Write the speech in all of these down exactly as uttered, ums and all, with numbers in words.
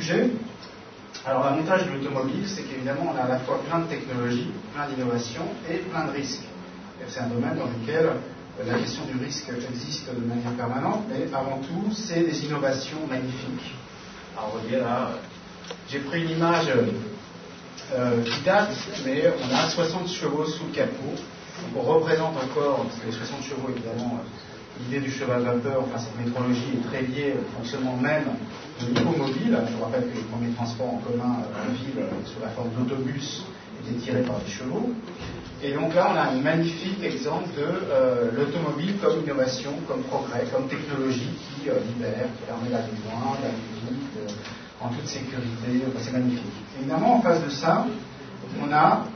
sujet. Alors l'avantage de l'automobile, c'est qu'évidemment on a à la fois plein de technologies, plein d'innovations et plein de risques. C'est un domaine dans lequel la question du risque existe de manière permanente, mais avant tout, c'est des innovations magnifiques. Alors vous voyez là, j'ai pris une image euh, qui date, mais on a soixante chevaux sous le capot. Donc on représente encore, parce que les soixante chevaux, évidemment, l'idée du cheval vapeur, enfin cette métrologie est très liée au fonctionnement même de l'automobile. Je vous rappelle que les premiers transports en commun en ville, sous la forme d'autobus, étaient tirés par des chevaux. Et donc là, on a un magnifique exemple de euh, l'automobile comme innovation, comme progrès, comme technologie qui euh, libère, qui permet d'aller loin, d'aller vite, euh, en toute sécurité. Enfin, c'est magnifique. Évidemment, en face de ça, on a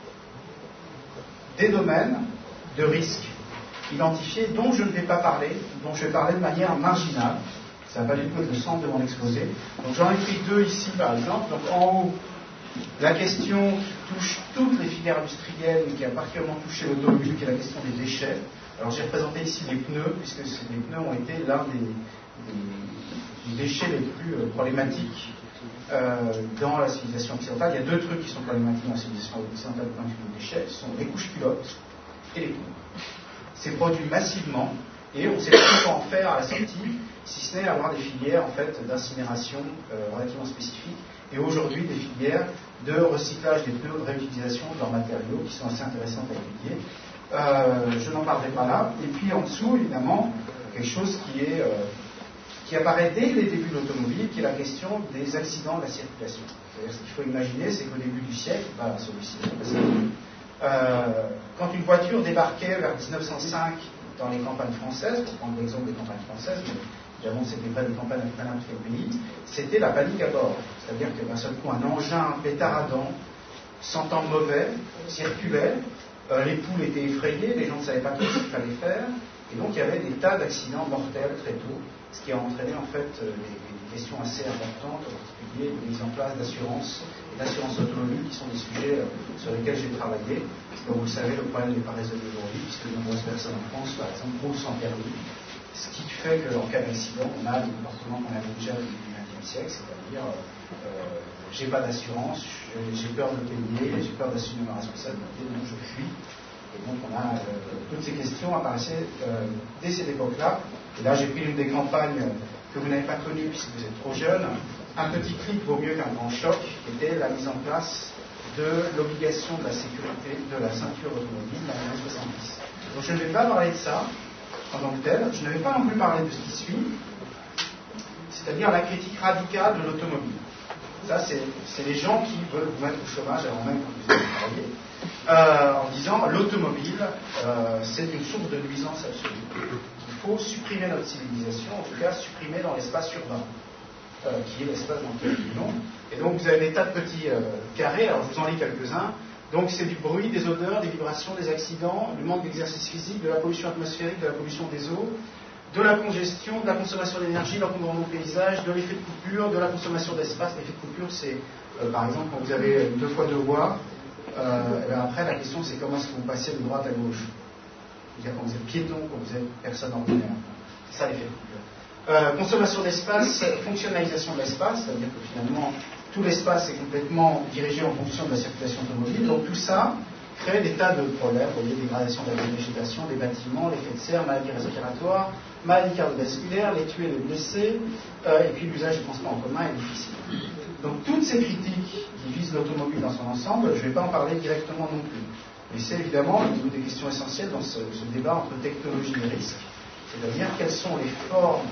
des domaines de risques identifiés dont je ne vais pas parler, dont je vais parler de manière marginale. Ça va pas du tout être le centre de mon exposé. Donc j'en ai pris deux ici, par exemple. Donc en haut, la question qui touche toutes les filières industrielles, mais qui a particulièrement touché l'automobile, qui est la question des déchets. Alors j'ai représenté ici les pneus, puisque les pneus ont été l'un des, des, des déchets les plus euh, problématiques euh, dans la civilisation occidentale. Il y a deux trucs qui sont problématiques dans la civilisation occidentale du point de vue des déchets, ce sont les couches culottes et les pneus. C'est produit massivement, et on ne sait pas quoi en faire à la sortie, si ce n'est avoir des filières en fait, d'incinération euh, relativement spécifiques, et aujourd'hui des filières de recyclage des pneus, de réutilisation de leurs matériaux, qui sont assez intéressantes à étudier. Euh, je n'en parlerai pas là. Et puis en dessous, évidemment, quelque chose qui, est, euh, qui apparaît dès les débuts de l'automobile, qui est la question des accidents de la circulation. C'est-à-dire, ce qu'il faut imaginer, c'est qu'au début du siècle, pas celui-ci, euh, quand une voiture débarquait vers dix-neuf cent cinq dans les campagnes françaises, pour prendre l'exemple des campagnes françaises, mais évidemment ce n'était pas des campagnes avec n'importe quel pays, c'était la panique à bord. C'est-à-dire que d'un seul coup, un engin pétaradant, sentant mauvais, circulait, euh, les poules étaient effrayées, les gens ne savaient pas trop ce qu'il fallait faire, et donc il y avait des tas d'accidents mortels très tôt, ce qui a entraîné en fait des, des questions assez importantes, en particulier de mise en place d'assurance et d'assurance automobile, qui sont des sujets sur lesquels j'ai travaillé. Comme vous le savez, le problème n'est pas résolu aujourd'hui, puisque de nombreuses personnes en France, par exemple, roulent sans permis, ce qui fait qu'en cas d'accident, on a le comportement qu'on avait déjà au début du vingtième siècle, c'est-à-dire euh, j'ai pas d'assurance, j'ai peur de payer, j'ai peur d'assumer ma responsabilité, donc je fuis. Et donc on a euh, toutes ces questions apparaissaient euh, dès cette époque-là. Et là j'ai pris une des campagnes que vous n'avez pas connues puisque vous êtes trop jeune. Un petit clic vaut mieux qu'un grand choc, qui était la mise en place de l'obligation de la sécurité de la ceinture automobile dans les années soixante-dix. Donc je ne vais pas parler de ça en tant que tel. Je ne vais pas non plus parler de ce qui suit, c'est-à-dire la critique radicale de l'automobile. Ça, c'est, c'est les gens qui veulent vous mettre au chômage avant même que vous ayez travaillé, euh, en disant l'automobile, euh, c'est une source de nuisance absolue. Il faut supprimer notre civilisation, en tout cas supprimer dans l'espace urbain, euh, qui est l'espace dans lequel nous vivons. Et donc vous avez des tas de petits euh, carrés, alors je vous en lis quelques-uns. Donc c'est du bruit, des odeurs, des vibrations, des accidents, du manque d'exercice physique, de la pollution atmosphérique, de la pollution des eaux, de la congestion, de la consommation d'énergie, de l'encombrement au paysage, de l'effet de coupure, de la consommation d'espace. L'effet de coupure, c'est euh, par exemple quand vous avez deux fois deux voies, euh, et bien après la question c'est comment est-ce que vous passez de droite à gauche. C'est-à-dire quand vous êtes piéton, quand vous êtes personne ordinaire. C'est ça l'effet de coupure. Euh, consommation d'espace, fonctionnalisation de l'espace, c'est-à-dire que finalement tout l'espace est complètement dirigé en fonction de la circulation automobile. Donc tout ça crée des tas de problèmes, vous voyez, dégradation de la végétation, des bâtiments, l'effet de serre, maladies respiratoires, maladies cardiovasculaires, les tués, les blessés, euh, et puis l'usage du transport en commun est difficile. Donc toutes ces critiques qui visent l'automobile dans son ensemble, je ne vais pas en parler directement non plus. Mais c'est évidemment une des questions essentielles dans ce, ce débat entre technologie et risque, c'est-à-dire quelles sont les formes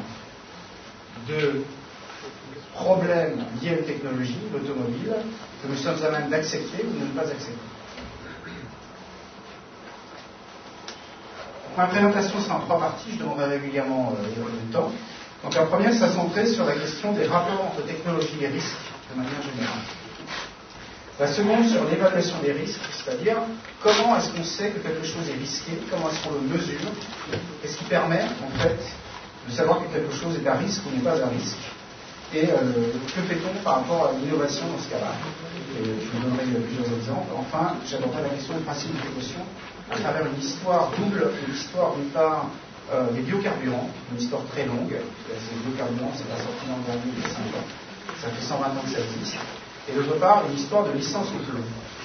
de problèmes liés à une technologie, l'automobile, que nous sommes à même d'accepter ou de ne pas accepter. Ma présentation sera en trois parties, je demanderai régulièrement euh, le temps. Donc la première, ça centrait sur la question des rapports entre technologie et risque, de manière générale. La seconde, sur l'évaluation des risques, c'est-à-dire comment est-ce qu'on sait que quelque chose est risqué, comment est-ce qu'on le mesure, qu'est-ce qui permet, en fait, de savoir que quelque chose est à risque ou n'est pas à risque, et euh, que fait-on par rapport à l'innovation dans ce cas-là. Et je vous donnerai plusieurs exemples. Enfin, j'aborderai la question du principe de précaution à travers une histoire double, une histoire d'une part euh, des biocarburants, une histoire très longue. Ces biocarburants, c'est la sortie l'an dernier des cinq ans. Ça fait cent vingt ans que ça existe. Et d'autre part, une histoire de licence autonome.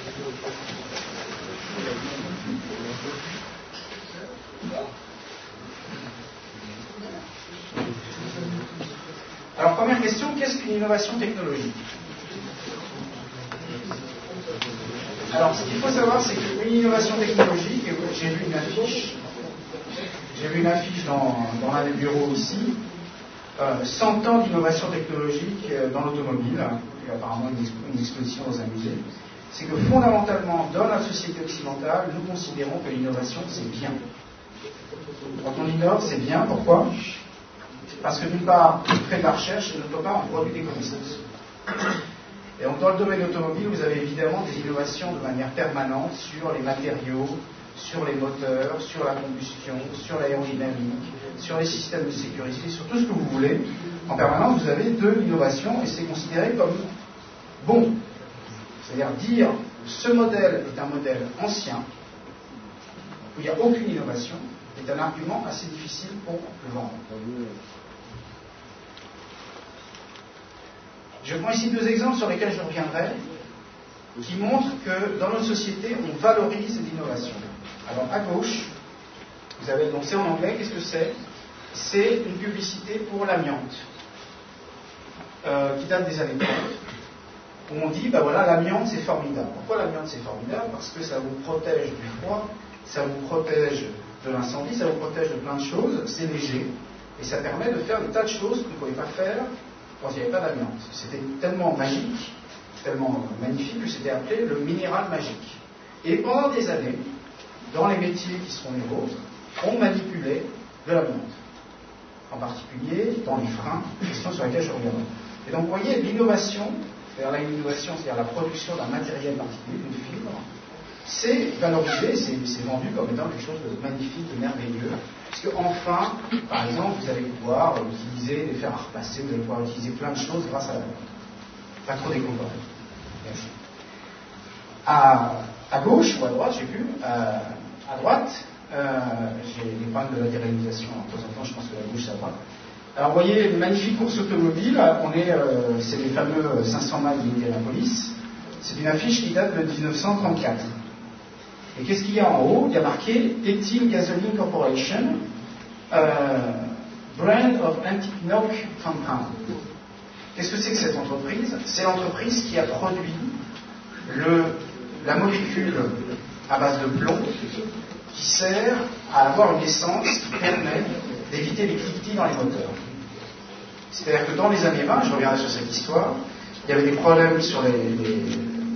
Alors, première question, qu'est-ce qu'une innovation technologique? Alors, ce qu'il faut savoir, c'est qu'une innovation technologique, et j'ai vu une affiche, j'ai vu une affiche dans, dans l'un des bureaux ici, euh, cent ans d'innovation technologique dans l'automobile, et apparemment une, expo, une exposition dans un musée, c'est que fondamentalement, dans la société occidentale, nous considérons que l'innovation, c'est bien. Quand on innove, c'est bien. Pourquoi? Parce que d'une part, on fait de la recherche et d'autre part, on produit des connaissances. Et donc, dans le domaine automobile, vous avez évidemment des innovations de manière permanente sur les matériaux, sur les moteurs, sur la combustion, sur l'aérodynamique, sur les systèmes de sécurité, sur tout ce que vous voulez. En permanence, vous avez de l'innovation et c'est considéré comme bon. C'est-à-dire dire ce modèle est un modèle ancien, où il n'y a aucune innovation, est un argument assez difficile pour le vendre. Je prends ici deux exemples sur lesquels je reviendrai, qui montrent que dans notre société, on valorise l'innovation. Alors, à gauche, vous avez, donc c'est en anglais, qu'est-ce que c'est? C'est une publicité pour l'amiante, euh, qui date des années trente, où on dit, ben voilà, l'amiante c'est formidable. Pourquoi l'amiante c'est formidable? Parce que ça vous protège du froid, ça vous protège de l'incendie, ça vous protège de plein de choses, c'est léger, et ça permet de faire des tas de choses que vous ne pouvez pas faire quand il n'y avait pas d'amiante. C'était tellement magique, tellement magnifique que c'était appelé le minéral magique. Et pendant des années, dans les métiers qui sont les vôtres, on manipulait de l'amiante. En particulier dans les freins, question sur laquelle je reviendrai. Et donc vous voyez, l'innovation, c'est-à-dire là, une innovation, c'est-à-dire la production d'un matériel particulier, d'une fibre, c'est valorisé, c'est, c'est vendu comme étant quelque chose de magnifique, de merveilleux, puisque enfin, par exemple, vous allez pouvoir utiliser les fers à repasser, vous allez pouvoir utiliser plein de choses grâce à la lampe. Pas trop découvert. Merci. À, à gauche ou à droite, je ne sais plus, à, à droite, euh, j'ai des problèmes de latéralisation, de temps en temps, je pense que la gauche, ça va. Alors, vous voyez, une magnifique course automobile, on est, euh, c'est les fameux cinq cents miles d'Indianapolis. C'est une affiche qui date de dix-neuf cent trente-quatre. Et qu'est-ce qu'il y a en haut? Il y a marqué Ethyl Gasoline Corporation, euh, Brand of Anti-Knock Compound. Qu'est-ce que c'est que cette entreprise? C'est l'entreprise qui a produit le, la molécule à base de plomb qui sert à avoir une essence qui permet d'éviter les cliquetis dans les moteurs. C'est-à-dire que dans les années vingt, je reviendrai sur cette histoire, il y avait des problèmes sur les... les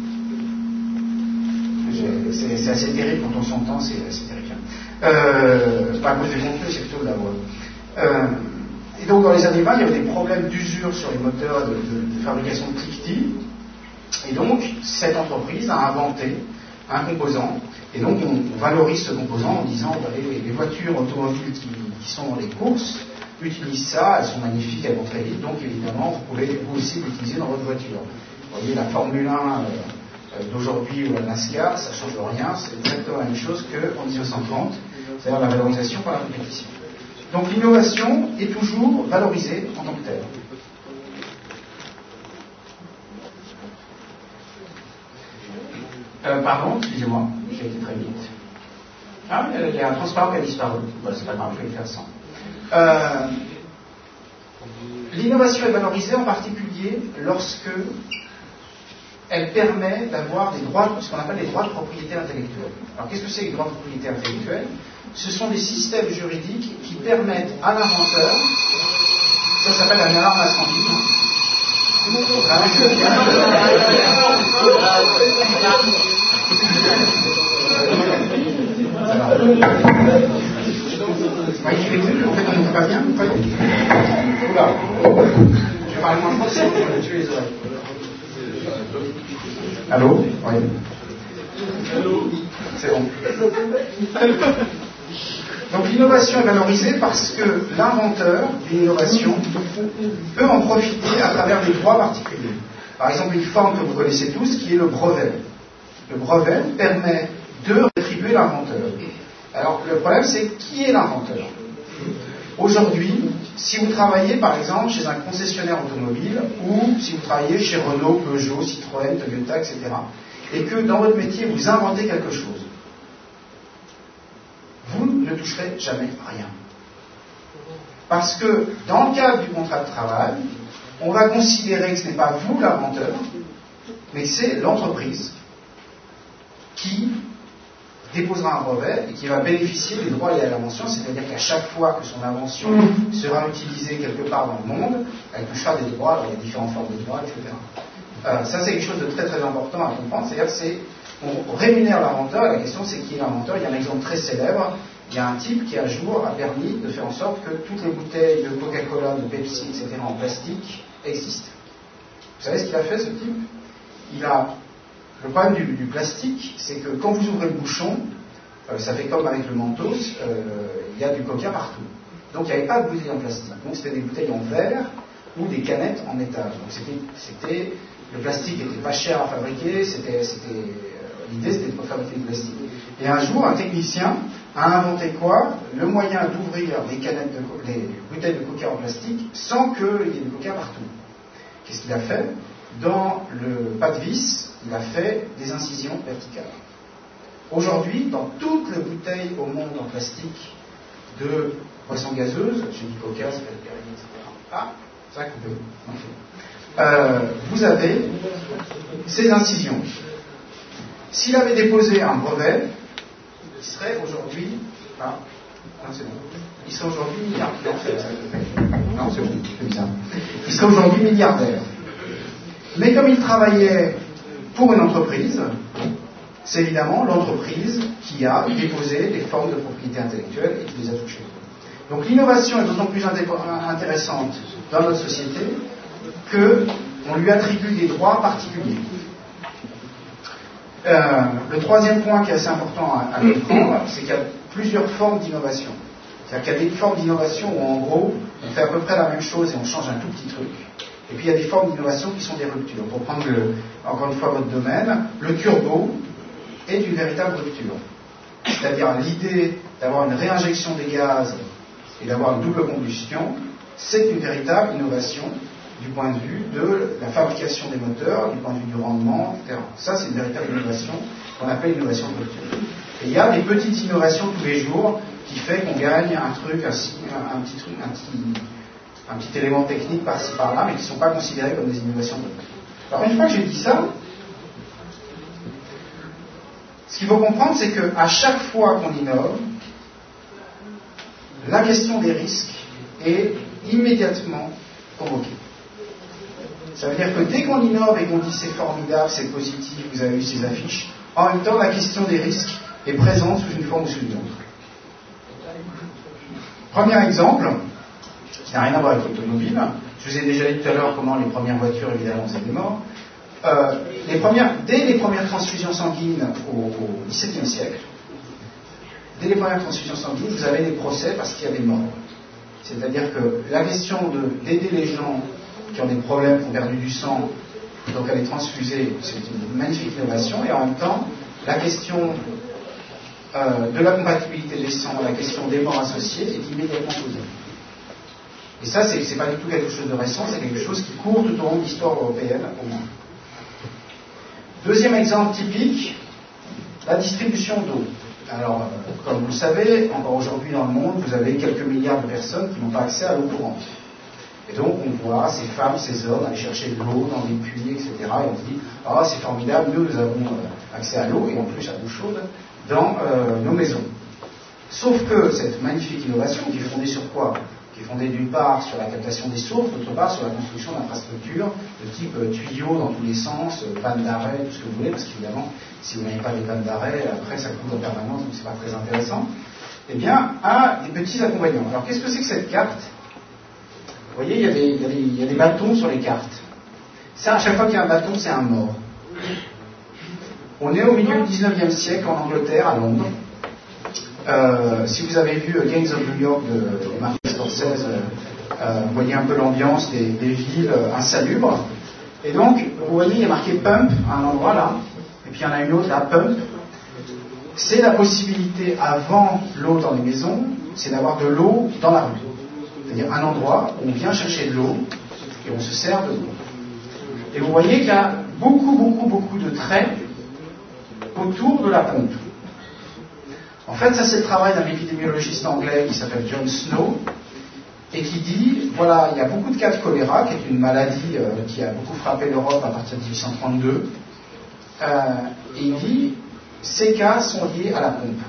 c'est, c'est assez terrible quand on s'entend, c'est assez terrifiant. Euh, pas à cause des contenus, c'est plutôt de la voix. Euh, et donc dans les années vingt, il y avait des problèmes d'usure sur les moteurs de, de, de fabrication de cliquetis. Et donc, cette entreprise a inventé un composant. Et donc, on, on valorise ce composant en disant bah, les, les voitures automobiles qui, qui sont dans les courses utilisent ça, elles sont magnifiques, elles vont très vite. Donc, évidemment, vous pouvez vous aussi l'utiliser dans votre voiture. Vous voyez, la Formule un euh, d'aujourd'hui ou la NASCAR, ça ne change rien. C'est exactement la même chose qu'en dix-neuf cent trente, c'est-à-dire la valorisation par la compétition. Donc, l'innovation est toujours valorisée en tant que telle. Euh, pardon, excusez-moi, j'ai été très vite. Ah, il y a un transparent qui a disparu. Bon, c'est pas grave, je vais le faire sans. Euh, l'innovation est valorisée en particulier lorsque elle permet d'avoir des droits, ce qu'on appelle les droits de propriété intellectuelle. Alors, qu'est-ce que c'est les droits de propriété intellectuelle? Ce sont des systèmes juridiques qui permettent à l'inventeur, ça s'appelle un alarme incendie. Il fait que, en fait, on ne pas bien, vous voyez. Oula. Je vais parler moins fort, sinon je vais tuer les oreilles. Allô? Oui. Allô? C'est bon. Donc l'innovation est valorisée parce que l'inventeur d'une innovation peut en profiter à travers des droits particuliers. Par exemple, une forme que vous connaissez tous qui est le brevet. Le brevet permet de rétribuer l'inventeur. Alors le problème c'est qui est l'inventeur? Aujourd'hui, si vous travaillez par exemple chez un concessionnaire automobile ou si vous travaillez chez Renault, Peugeot, Citroën, Toyota, et cetera, et que dans votre métier vous inventez quelque chose, vous ne toucherez jamais rien. Parce que dans le cadre du contrat de travail, on va considérer que ce n'est pas vous l'inventeur, mais c'est l'entreprise qui déposera un brevet et qui va bénéficier des droits liés à l'invention, c'est-à-dire qu'à chaque fois que son invention sera utilisée quelque part dans le monde, elle touchera des droits, alors il y a différentes formes de droits, et cetera. Euh, ça c'est quelque chose de très très important à comprendre, c'est-à-dire que c'est, on rémunère l'inventeur, et la question c'est qui est l'inventeur. Il y a un exemple très célèbre, il y a un type qui un jour a permis de faire en sorte que toutes les bouteilles de Coca-Cola, de Pepsi, et cetera en plastique existent. Vous savez ce qu'il a fait ce type? Il a Le problème du, du plastique, c'est que quand vous ouvrez le bouchon, euh, ça fait comme avec le Mentos, euh, il y a du coca partout. Donc il n'y avait pas de bouteilles en plastique. Donc c'était des bouteilles en verre ou des canettes en métal. Donc c'était, c'était le plastique n'était pas cher à fabriquer, c'était, c'était, euh, l'idée c'était de pas fabriquer du plastique. Et un jour, un technicien a inventé quoi? Le moyen d'ouvrir les canettes de, les bouteilles de coca en plastique sans qu'il y ait du coca partout. Qu'est-ce qu'il a fait? Dans le pas de vis, il a fait des incisions verticales. Aujourd'hui, dans toutes les bouteilles au monde en plastique de boissons gazeuses, j'ai dit coca, ça fait le et cetera. Ah, ça a coupé. Euh, vous avez ces incisions. S'il avait déposé un brevet, il serait aujourd'hui. Ah, non, c'est bon. Il serait aujourd'hui milliardaire. Non, c'est bon, c'est bizarre. Il serait aujourd'hui milliardaire. Mais comme il travaillait pour une entreprise, c'est évidemment l'entreprise qui a déposé des formes de propriété intellectuelle et qui les a touchées. Donc l'innovation est d'autant plus intéressante dans notre société qu'on lui attribue des droits particuliers. Euh, le troisième point qui est assez important à, à comprendre, c'est qu'il y a plusieurs formes d'innovation. C'est-à-dire qu'il y a des formes d'innovation où en gros, on fait à peu près la même chose et on change un tout petit truc. Et puis il y a des formes d'innovation qui sont des ruptures. Pour prendre le, encore une fois votre domaine, le turbo est une véritable rupture. C'est-à-dire l'idée d'avoir une réinjection des gaz et d'avoir une double combustion, c'est une véritable innovation du point de vue de la fabrication des moteurs, du point de vue du rendement, et cetera. Ça, c'est une véritable innovation qu'on appelle innovation de rupture. Et il y a des petites innovations tous les jours qui fait qu'on gagne un truc, un, un petit truc, un petit... un petit élément technique par-ci par-là, mais qui ne sont pas considérés comme des innovations de rupture. Alors une fois que j'ai dit ça, ce qu'il faut comprendre, c'est qu'à chaque fois qu'on innove, la question des risques est immédiatement convoquée. Ça veut dire que dès qu'on innove et qu'on dit c'est formidable, c'est positif, vous avez vu ces affiches, en même temps la question des risques est présente sous une forme ou sous une autre. Premier exemple, qui n'a rien à voir avec l'automobile. Je vous ai déjà dit tout à l'heure comment les premières voitures, évidemment, c'était mort. Euh, les premières, dès les premières transfusions sanguines au, au dix-septième siècle, dès les premières transfusions sanguines, vous avez des procès parce qu'il y a des morts. C'est-à-dire que la question de, d'aider les gens qui ont des problèmes, qui ont perdu du sang, donc à les transfuser, c'est une magnifique innovation, et en même temps, la question euh, de la compatibilité des sangs, la question des morts associées est immédiatement posée. Et ça, c'est, c'est pas du tout quelque chose de récent, c'est quelque chose qui court tout au long de l'histoire européenne, au moins. Deuxième exemple typique, la distribution d'eau. Alors, euh, comme vous le savez, encore aujourd'hui dans le monde, vous avez quelques milliards de personnes qui n'ont pas accès à l'eau courante. Et donc, on voit ces femmes, ces hommes aller chercher de l'eau dans des puits, et cetera. Et on se dit, ah, c'est formidable, nous, nous avons euh, accès à l'eau, et en plus à l'eau chaude, dans euh, nos maisons. Sauf que cette magnifique innovation, qui est fondée sur quoi ? Qui est fondée d'une part sur la captation des sources, d'autre part sur la construction d'infrastructures de type euh, tuyaux dans tous les sens, euh, pannes d'arrêt, tout ce que vous voulez, parce qu'évidemment, si vous n'avez pas des pannes d'arrêt, après ça coule en permanence, donc c'est pas très intéressant. Eh bien, a des petits inconvénients. Alors, qu'est-ce que c'est que cette carte ? Vous voyez, il y, a des, il, y a des, il y a des bâtons sur les cartes. Ça, à chaque fois qu'il y a un bâton, c'est un mort. On est au milieu du dix-neuvième siècle en Angleterre, à Londres. Euh, si vous avez vu Gangs of New York de, de Martin Scorsese, euh, euh, vous voyez un peu l'ambiance des, des villes euh, insalubres. Et donc, vous voyez, il y a marqué Pump à un endroit là, et puis il y en a une autre là, Pump. C'est la possibilité, avant l'eau dans les maisons, c'est d'avoir de l'eau dans la rue. C'est-à-dire un endroit où on vient chercher de l'eau et on se sert de l'eau. Et vous voyez qu'il y a beaucoup, beaucoup, beaucoup de traits autour de la pompe. En fait, ça c'est le travail d'un épidémiologiste anglais qui s'appelle John Snow, et qui dit, voilà, il y a beaucoup de cas de choléra, qui est une maladie euh, qui a beaucoup frappé l'Europe à partir de dix-huit cent trente-deux, euh, et il dit, ces cas sont liés à la pompe.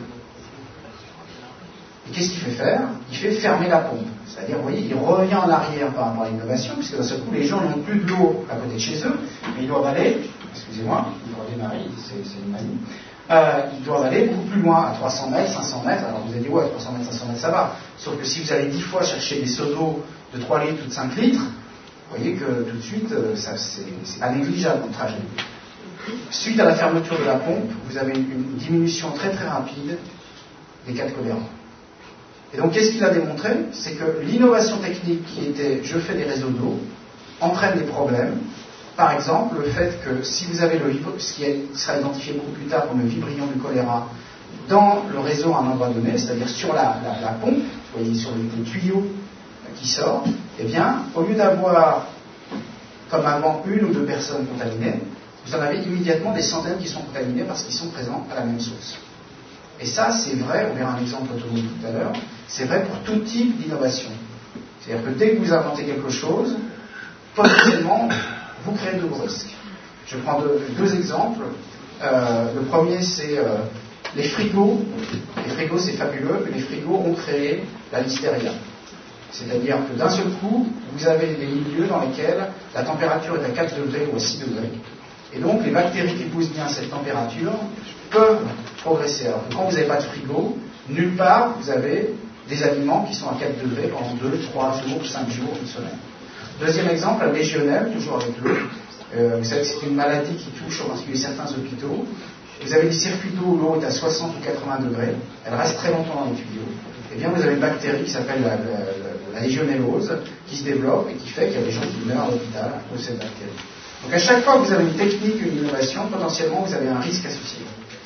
Et qu'est-ce qu'il fait faire? Il fait fermer la pompe. C'est-à-dire, vous voyez, il revient en arrière par rapport à l'innovation, puisque d'un seul coup, les gens n'ont plus de l'eau à côté de chez eux, mais ils doivent aller, excusez-moi, il doit démarrer, c'est, c'est une manie, euh, ils doivent aller beaucoup plus loin, à trois cents mètres, cinq cents mètres. Alors vous allez dire, ouais, trois cents mètres, cinq cents mètres, ça va. Sauf que si vous allez dix fois chercher des seaux d'eau de trois litres ou de cinq litres, vous voyez que tout de suite, ça, c'est, c'est pas négligeable le trajet. Suite à la fermeture de la pompe, vous avez une, une diminution très très rapide des cas de choléra. Et donc, qu'est-ce qu'il a démontré? C'est que l'innovation technique qui était « je fais des réseaux d'eau » entraîne des problèmes. Par exemple, le fait que si vous avez le vibr... ce qui sera identifié beaucoup plus tard comme le vibrion du choléra dans le réseau à un endroit donné, c'est-à-dire sur la, la, la pompe, vous voyez, sur le, le tuyau qui sort, eh bien, au lieu d'avoir, comme avant, une ou deux personnes contaminées, vous en avez immédiatement des centaines qui sont contaminées parce qu'ils sont présents à la même source. Et ça, c'est vrai, on verra un exemple autonome tout à l'heure, c'est vrai pour tout type d'innovation. C'est-à-dire que dès que vous inventez quelque chose, potentiellement, vous créez de gros risques. Je prends deux, deux exemples. Euh, le premier, c'est euh, les frigos. Les frigos, c'est fabuleux, mais les frigos ont créé la listeria. C'est-à-dire que d'un seul coup, vous avez des milieux dans lesquels la température est à quatre degrés ou à six degrés. Et donc, les bactéries qui poussent bien à cette température peuvent progresser. Alors que quand vous n'avez pas de frigo, nulle part, vous avez des aliments qui sont à quatre degrés pendant deux, trois jours, cinq jours, une semaine. Deuxième exemple, la légionelle, toujours avec l'eau. Euh, vous savez que c'est une maladie qui touche en particulier certains hôpitaux. Vous avez des circuits d'eau où l'eau est à soixante ou quatre-vingts degrés. Elle reste très longtemps dans les tuyaux. Eh bien, vous avez une bactérie qui s'appelle la, la, la, la légionellose qui se développe et qui fait qu'il y a des gens qui meurent à l'hôpital à cause de cette bactérie. Donc à chaque fois que vous avez une technique, une innovation, potentiellement vous avez un risque associé.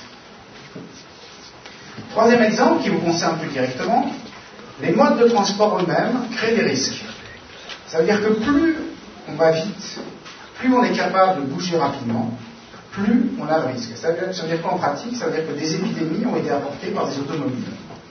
Troisième exemple qui vous concerne plus directement, les modes de transport eux-mêmes créent des risques. Ça veut dire que plus on va vite, plus on est capable de bouger rapidement, plus on a le risque. Ça veut dire, ça veut dire quoi en pratique? Ça veut dire que des épidémies ont été apportées par des automobiles.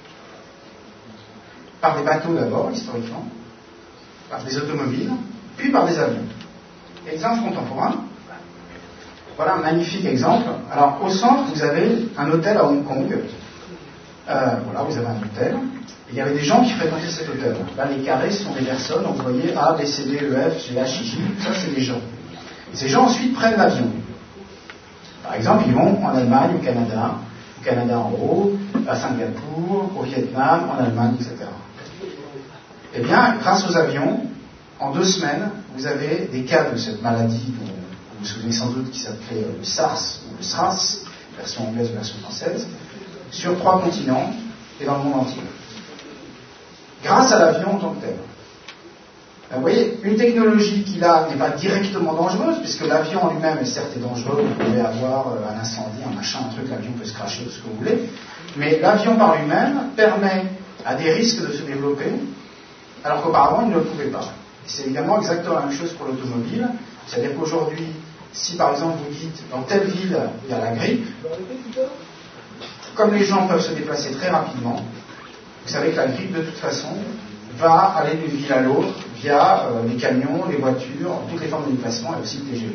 Par des bateaux d'abord, historiquement, par des automobiles, puis par des avions. Exemple contemporain. Voilà un magnifique exemple. Alors, au centre, vous avez un hôtel à Hong Kong. Euh, voilà, vous avez un hôtel. Et il y avait des gens qui fréquentaient cet hôtel. Là, les carrés sont des personnes. Donc, vous voyez A, B, C, D, E, F, G, H, I, J. Ça, c'est des gens. Et ces gens, ensuite, prennent l'avion. Par exemple, ils vont en Allemagne, au Canada, au Canada en haut, à Singapour, au Vietnam, en Allemagne, et cetera. Eh bien, grâce aux avions, en deux semaines, vous avez des cas de cette maladie dont vous vous souvenez sans doute qui s'appelait le SARS ou le SRAS, version anglaise ou version française, sur trois continents et dans le monde entier. Grâce à l'avion en tant que tel. Vous voyez, une technologie qui là n'est pas directement dangereuse, puisque l'avion en lui-même est certes dangereux, vous pouvez avoir un incendie, un machin, un truc, l'avion peut se cracher, tout ce que vous voulez, mais l'avion par lui-même permet à des risques de se développer, alors qu'auparavant il ne le pouvait pas. Et c'est évidemment exactement la même chose pour l'automobile, c'est-à-dire qu'aujourd'hui, si par exemple vous dites dans telle ville il y a la grippe, comme les gens peuvent se déplacer très rapidement, vous savez que la grippe de toute façon va aller d'une ville à l'autre via euh, les camions, les voitures, toutes les formes de déplacement et aussi le T G V.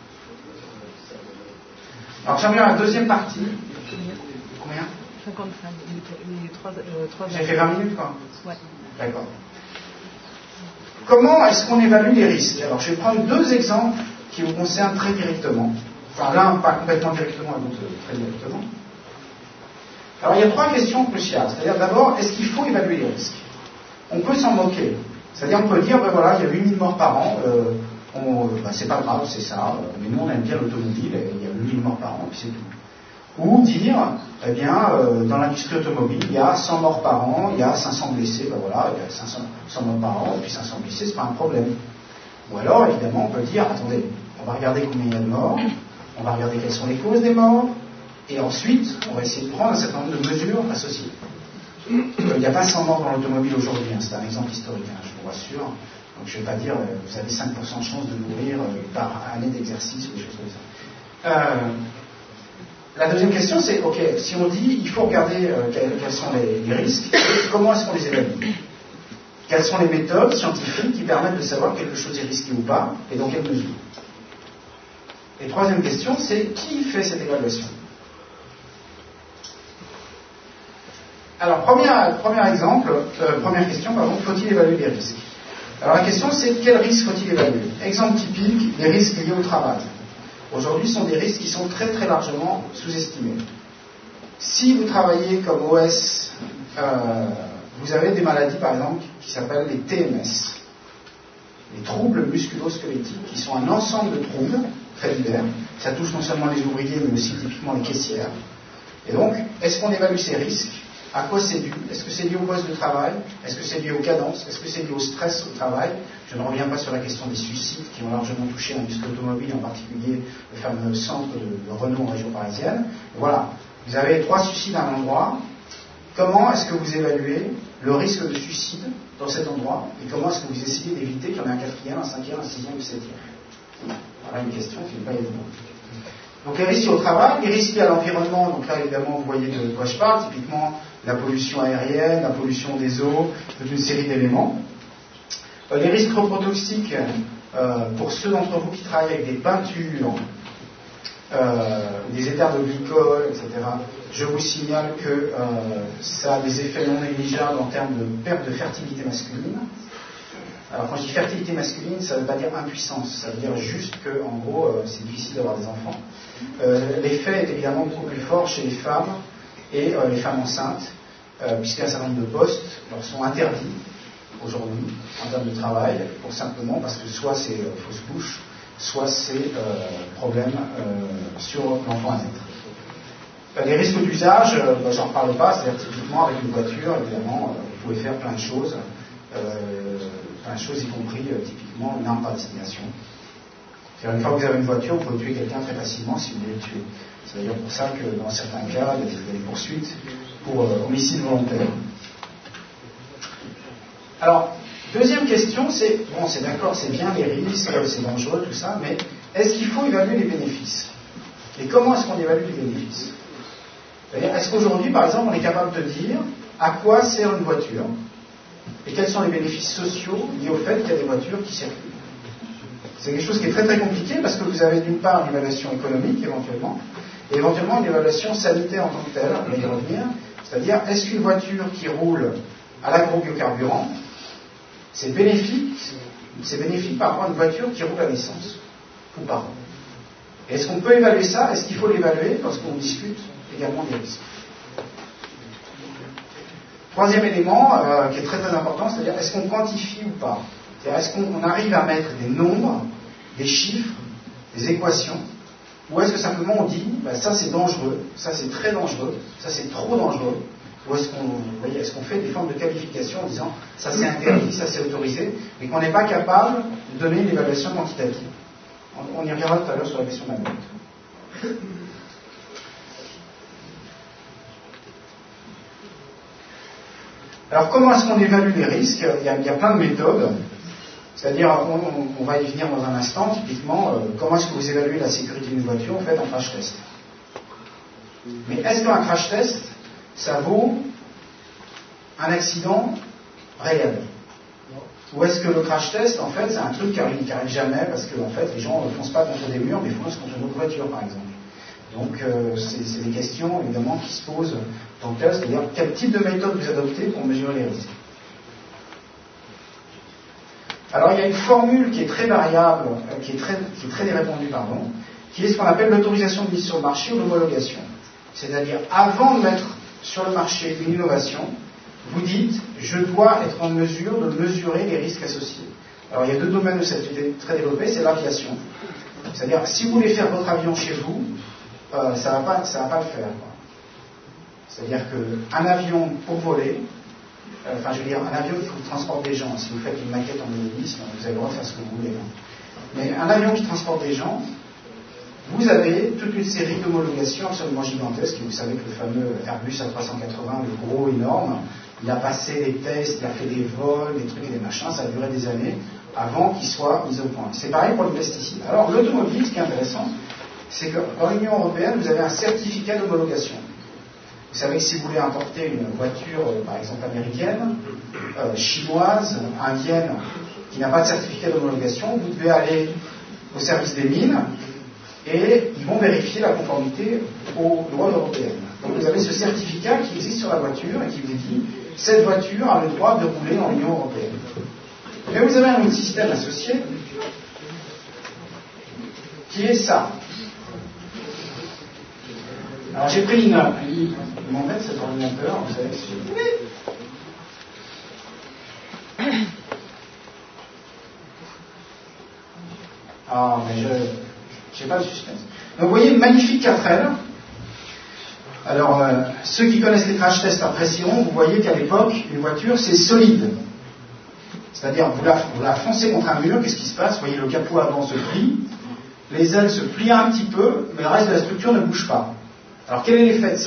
Alors j'en viens à la deuxième partie. Combien cinquante-cinq. Les trois, euh, trois J'ai fait vingt minutes quoi. Ouais. D'accord. Comment est-ce qu'on évalue les risques? Alors je vais prendre deux exemples qui vous concernent très directement. Enfin l'un pas complètement directement et l'autre très directement. Alors il y a trois questions cruciales. C'est-à-dire d'abord, est-ce qu'il faut évaluer les risques? On peut s'en moquer. C'est-à-dire on peut dire, ben voilà, il y a huit mille morts par an, euh, on, ben, c'est pas grave, c'est ça, mais nous on aime bien l'automobile, et il y a huit mille morts par an, puis c'est tout. Ou dire, eh bien, euh, dans l'industrie automobile, il y a cent morts par an, il y a cinq cents blessés, ben voilà, il y a cinq cents, cent morts par an, et puis cinq cents blessés, c'est pas un problème. Ou alors, évidemment, on peut dire, attendez, on va regarder combien il y a de morts, on va regarder quelles sont les causes des morts, et ensuite, on va essayer de prendre un certain nombre de mesures associées. Il n'y a pas cent morts dans l'automobile aujourd'hui, hein, c'est un exemple historique, hein, je vous rassure. Donc je ne vais pas dire, euh, vous avez cinq pour cent de chance de mourir euh, par année d'exercice ou des choses comme ça. Euh, la deuxième question, c'est, ok, si on dit, il faut regarder euh, quels, quels sont les, les risques, comment est-ce qu'on les évalue? Quelles sont les méthodes scientifiques qui permettent de savoir quelque chose est risqué ou pas, et dans quelle mesure? Et troisième question, c'est qui fait cette évaluation? Alors, premier, premier exemple, euh, première question, pardon, faut-il évaluer les risques? Alors la question c'est quels risques faut-il évaluer? Exemple typique, les risques liés au travail. Aujourd'hui, ce sont des risques qui sont très très largement sous-estimés. Si vous travaillez comme O S, euh, vous avez des maladies par exemple qui s'appellent les T M S, les troubles musculo-squelettiques, qui sont un ensemble de troubles très divers. Ça touche non seulement les ouvriers mais aussi typiquement les caissières. Et donc, est-ce qu'on évalue ces risques? À quoi c'est dû? Est-ce que c'est lié au poste de travail? Est-ce que c'est lié aux cadences? Est-ce que c'est lié au stress au travail? Je ne reviens pas sur la question des suicides qui ont largement touché l'industrie automobile, en particulier le fameux centre de, de Renault en région parisienne. Voilà, vous avez trois suicides à un endroit. Comment est-ce que vous évaluez le risque de suicide dans cet endroit? Et comment est-ce que vous essayez d'éviter qu'il y en ait un quatrième, un cinquième, un sixième ou un septième? Voilà une question qui n'est pas évidente. Donc les risques au travail, les risques liés à l'environnement, donc là évidemment vous voyez de quoi je parle, typiquement la pollution aérienne, la pollution des eaux, toute une série d'éléments. Euh, les risques reprotoxiques, euh, pour ceux d'entre vous qui travaillent avec des peintures, euh, des éthers de glycol, et cetera, je vous signale que euh, ça a des effets non négligeables en termes de perte de fertilité masculine. Alors quand je dis fertilité masculine, ça ne veut pas dire impuissance, ça veut dire juste que, en gros, euh, c'est difficile d'avoir des enfants. Euh, L'effet est évidemment beaucoup plus fort chez les femmes et euh, les femmes enceintes, euh, puisqu'un certain nombre de postes leur sont interdits aujourd'hui en termes de travail, pour simplement parce que soit c'est euh, fausse bouche, soit c'est euh, problème euh, sur l'enfant à naître. Euh, les risques d'usage, euh, bah, j'en reparle pas, c'est-à-dire typiquement avec une voiture, évidemment, euh, vous pouvez faire plein de choses. Euh, plein de choses, y compris euh, typiquement une arme par destination. C'est-à-dire, une fois que vous avez une voiture, vous pouvez tuer quelqu'un très facilement si vous voulez le tuer. C'est d'ailleurs pour ça que dans certains cas, il y a des, il y a des poursuites pour euh, homicide volontaire. Alors, deuxième question, c'est, bon, c'est d'accord, c'est bien les risques, c'est dangereux, tout ça, mais est-ce qu'il faut évaluer les bénéfices? Et comment est-ce qu'on évalue les bénéfices? C'est-à-dire, est-ce qu'aujourd'hui, par exemple, on est capable de dire à quoi sert une voiture? Et quels sont les bénéfices sociaux liés au fait qu'il y a des voitures qui circulent? C'est quelque chose qui est très très compliqué parce que vous avez d'une part l'évaluation économique éventuellement, et éventuellement une évaluation sanitaire en tant que telle, on va y revenir, c'est-à-dire est-ce qu'une voiture qui roule à l'agro-biocarburant, c'est bénéfique, c'est bénéfique par rapport à une voiture qui roule à l'essence, ou pas? Et est-ce qu'on peut évaluer ça? Est-ce qu'il faut l'évaluer lorsqu'on discute également des risques? Troisième élément euh, qui est très très important, c'est-à-dire est-ce qu'on quantifie ou pas? C'est-à-dire est-ce qu'on arrive à mettre des nombres, des chiffres, des équations, ou est-ce que simplement on dit bah, ça c'est dangereux, ça c'est très dangereux, ça c'est trop dangereux, ou est-ce qu'on vous voyez, est-ce qu'on fait des formes de qualification en disant ça c'est interdit, ça c'est autorisé, mais qu'on n'est pas capable de donner une évaluation quantitative? On, on y reviendra tout à l'heure sur la question de la note. Alors, comment est-ce qu'on évalue les risques? il y, a, il y a plein de méthodes. C'est-à-dire, on, on va y venir dans un instant, typiquement, euh, comment est-ce que vous évaluez la sécurité d'une voiture? Vous faites un crash test. Mais est-ce qu'un crash test, ça vaut un accident réel? Ou est-ce que le crash test, en fait, c'est un truc qui n'arrive jamais, parce que, en fait, les gens ne foncent pas contre des murs, mais foncent contre une autre voiture, par exemple. Donc, euh, c'est, c'est des questions, évidemment, qui se posent dans le cas, c'est-à-dire quel type de méthode vous adoptez pour mesurer les risques. Alors, il y a une formule qui est très variable, euh, qui est très, qui est très répandue, pardon, qui est ce qu'on appelle l'autorisation de mise sur le marché ou l'homologation. C'est-à-dire, avant de mettre sur le marché une innovation, vous dites, je dois être en mesure de mesurer les risques associés. Alors, il y a deux domaines où cette idée est très développée, c'est l'aviation. C'est-à-dire, si vous voulez faire votre avion chez vous, euh, ça ne va pas, ça va pas le faire. Quoi. C'est-à-dire qu'un avion pour voler, euh, enfin, je veux dire, un avion qui transporte des gens, si vous faites une maquette en hélice, vous avez le droit de faire ce que vous voulez. Hein. Mais un avion qui transporte des gens, vous avez toute une série d'homologations absolument gigantesques. Et vous savez que le fameux Airbus A trois cent quatre-vingts, le gros énorme, il a passé les tests, il a fait des vols, des trucs et des machins, ça a duré des années avant qu'il soit mis au point. C'est pareil pour les pesticides. Alors l'automobile, ce qui est intéressant, c'est que dans l'Union européenne, vous avez un certificat d'homologation. Vous savez que si vous voulez importer une voiture, par exemple américaine, euh, chinoise, indienne, qui n'a pas de certificat d'homologation, vous devez aller au service des mines et ils vont vérifier la conformité aux lois européennes. Donc vous avez ce certificat qui existe sur la voiture et qui vous dit cette voiture a le droit de rouler dans l'Union européenne. Et vous avez un autre système associé qui est ça. Alors j'ai pris une... Il m'embête cet ordinateur, vous savez. Ah, mais je n'ai pas de suspense. Donc vous voyez une magnifique quatre L. Alors, euh, ceux qui connaissent les crash tests apprécieront, vous voyez qu'à l'époque, une voiture, c'est solide. C'est-à-dire, vous la, vous la foncez contre un mur, qu'est-ce qui se passe? Vous voyez, le capot avant se plie, les ailes se plient un petit peu, mais le reste de la structure ne bouge pas. Alors, quel est l'effet de ça?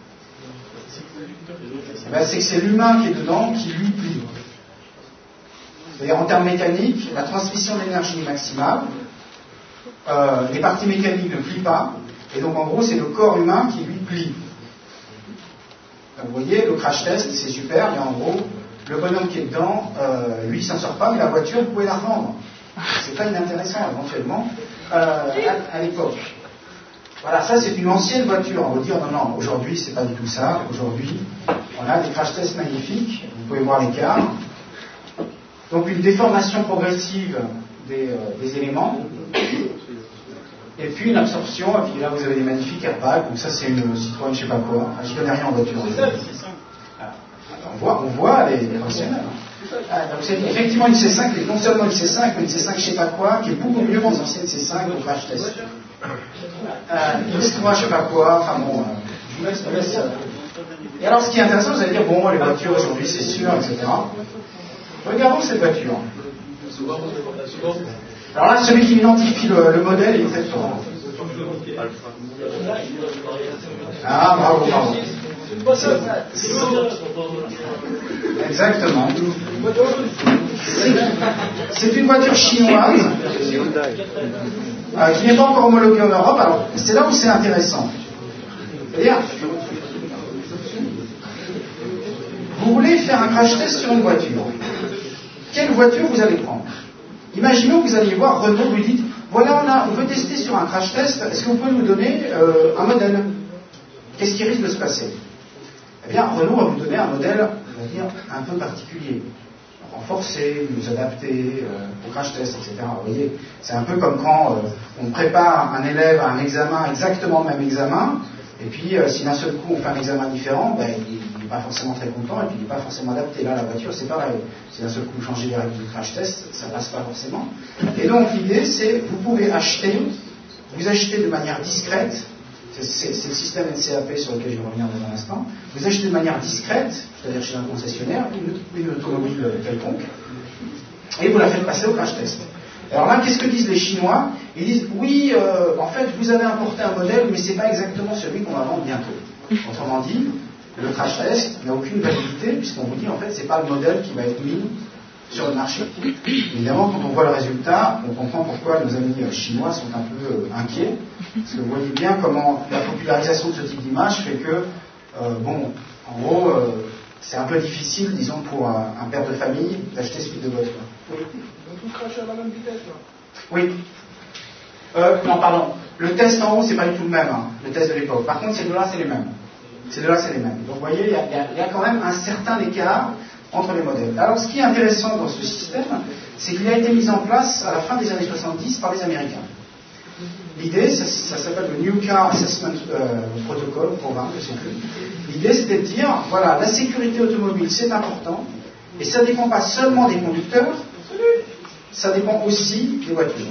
Eh bien, c'est que c'est l'humain qui est dedans qui lui plie. C'est-à-dire, en termes mécaniques, la transmission d'énergie est maximale, euh, les parties mécaniques ne plient pas, et donc, en gros, c'est le corps humain qui lui plie. Donc, vous voyez, le crash test, c'est super, mais en gros, le bonhomme qui est dedans, euh, lui, il s'en sort pas, mais la voiture, vous pouvez la revendre. C'est pas inintéressant, éventuellement, euh, à, à l'époque. Voilà, ça, c'est une ancienne voiture. On va dire, non, non, aujourd'hui, c'est pas du tout ça. Aujourd'hui, on a des crash tests magnifiques. Vous pouvez voir l'écart. Donc, une déformation progressive des, euh, des éléments. Et puis une absorption, et puis là vous avez des magnifiques airbags, donc ça c'est une Citroën je sais pas quoi, je ne connais rien en voiture. C'est ça, c'est ça. On voit, on voit les, les fonctionnaires. Ah, donc c'est effectivement une C cinq, mais non seulement une C cinq, mais une C cinq je sais pas quoi, qui est beaucoup mieux que les anciennes C cinq au crash test. Euh, une Citroën je sais pas quoi, enfin bon, euh, je vous laisse, je vous laisse. Et alors ce qui est intéressant, vous allez dire, bon, les voitures aujourd'hui c'est sûr, et cetera. Regardons cette voiture. Alors là, celui qui identifie le, le modèle, il est peut-être fort. Ah, bravo, bravo. Exactement. C'est une voiture chinoise euh, qui n'est pas encore homologuée en Europe. Alors, c'est là où c'est intéressant. C'est-à-dire, vous voulez faire un crash test sur une voiture. Quelle voiture vous allez prendre? Imaginons que vous alliez voir Renault, vous lui dites, voilà, on, a, on veut tester sur un crash test, est-ce que vous pouvez nous donner euh, un modèle? Qu'est-ce qui risque de se passer? Eh bien, Renault va vous donner un modèle, on va dire, un peu particulier, renforcé, mieux adapté euh, au crash test, et cetera. Vous voyez, c'est un peu comme quand euh, on prépare un élève à un examen, exactement le même examen, et puis euh, si d'un seul coup on fait un examen différent, ben, il n'est pas forcément très content, et puis il n'est pas forcément adapté. Là, la voiture, c'est pareil. Si d'un seul coup vous changez les règles du crash test, ça ne passe pas forcément. Et donc l'idée, c'est vous pouvez acheter, vous achetez de manière discrète, c'est, c'est, c'est le système N C A P sur lequel je vais revenir dans un instant, vous achetez de manière discrète, c'est-à-dire chez un concessionnaire, une, une automobile quelconque, et vous la faites passer au crash test. Alors là, qu'est-ce que disent les Chinois? Ils disent, oui, euh, en fait, vous avez importé un modèle, mais ce n'est pas exactement celui qu'on va vendre bientôt. Autrement dit, le crash test n'a aucune validité, puisqu'on vous dit, en fait, ce n'est pas le modèle qui va être mis sur le marché. Évidemment, quand on voit le résultat, on comprend pourquoi nos amis chinois sont un peu euh, inquiets, parce que vous voyez bien comment la popularisation de ce type d'image fait que, euh, bon, en gros, euh, c'est un peu difficile, disons, pour un, un père de famille d'acheter ce type de voiture. Tout crache à la même vitesse, là. Oui. Euh, non, pardon. Le test en haut, c'est pas du tout le même, hein, le test de l'époque. Par contre, ces deux-là, c'est les mêmes. Ces deux-là, c'est les mêmes. Donc, vous voyez, il y, y, y a quand même un certain écart entre les modèles. Alors, ce qui est intéressant dans ce système, c'est qu'il a été mis en place à la fin des années soixante-dix par les Américains. L'idée, ça, ça s'appelle le New Car Assessment euh, Protocol, programme, je sais plus. L'idée, c'était de dire, voilà, la sécurité automobile, c'est important, et ça ne dépend pas seulement des conducteurs, ça dépend aussi des voitures.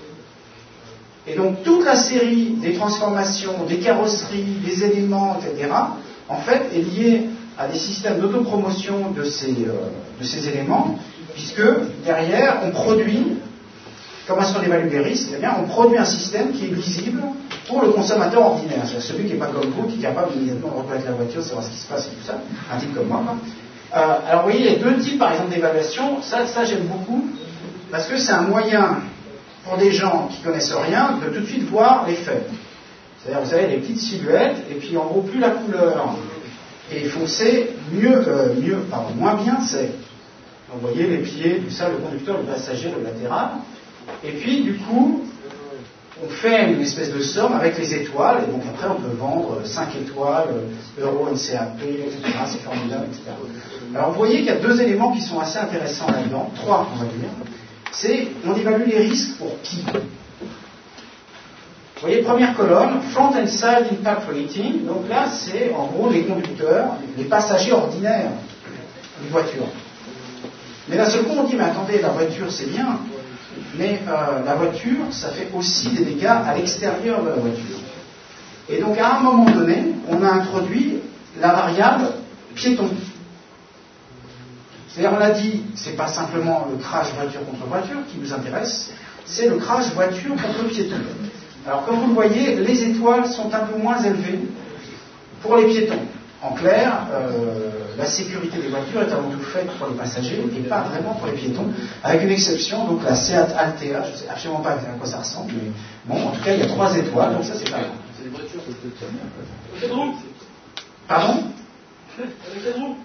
Et donc toute la série des transformations, des carrosseries, des éléments, et cetera, en fait, est liée à des systèmes d'autopromotion de ces, euh, de ces éléments, puisque derrière, on produit comment est-ce qu'on évalue les risques? Eh bien, on produit un système qui est visible pour le consommateur ordinaire, c'est-à-dire celui qui n'est pas comme vous, qui est capable immédiatement de reconnaître la voiture, savoir ce qui se passe et tout ça, un type comme moi. Euh, alors, vous voyez, il y a deux types, par exemple, d'évaluation. Ça, ça j'aime beaucoup, parce que c'est un moyen pour des gens qui connaissent rien de tout de suite voir les faits. C'est-à-dire, vous avez des petites silhouettes, et puis en gros, plus la couleur est foncée, mieux, euh, mieux, pardon, moins bien c'est. Donc, vous voyez les pieds, tout ça, le conducteur, le passager, le latéral. Et puis, du coup, on fait une espèce de somme avec les étoiles, et donc après, on peut vendre cinq étoiles, euro, N C A P, et cetera. C'est formidable, et cetera. Alors, vous voyez qu'il y a deux éléments qui sont assez intéressants là-dedans, trois, on va dire. C'est, on évalue les risques pour qui? Vous voyez, première colonne, front and side impact rating. Donc là, c'est en gros les conducteurs, les passagers ordinaires d'une voiture. Mais d'un seul coup, on dit, mais attendez, la voiture, c'est bien, mais euh, la voiture, ça fait aussi des dégâts à l'extérieur de la voiture. Et donc, à un moment donné, on a introduit la variable piéton. C'est-à-dire, on a dit, c'est pas simplement le crash voiture contre voiture qui nous intéresse, c'est le crash voiture contre piéton. Alors, comme vous le voyez, les étoiles sont un peu moins élevées pour les piétons. En clair, euh, la sécurité des voitures est avant tout faite pour les passagers et pas vraiment pour les piétons, avec une exception, donc la Seat Altea, je ne sais absolument pas à quoi ça ressemble, mais bon, en tout cas, il y a trois étoiles, donc ça, c'est pas grave. C'est des voitures qui peuvent tenir. Pardon? Avec les roues.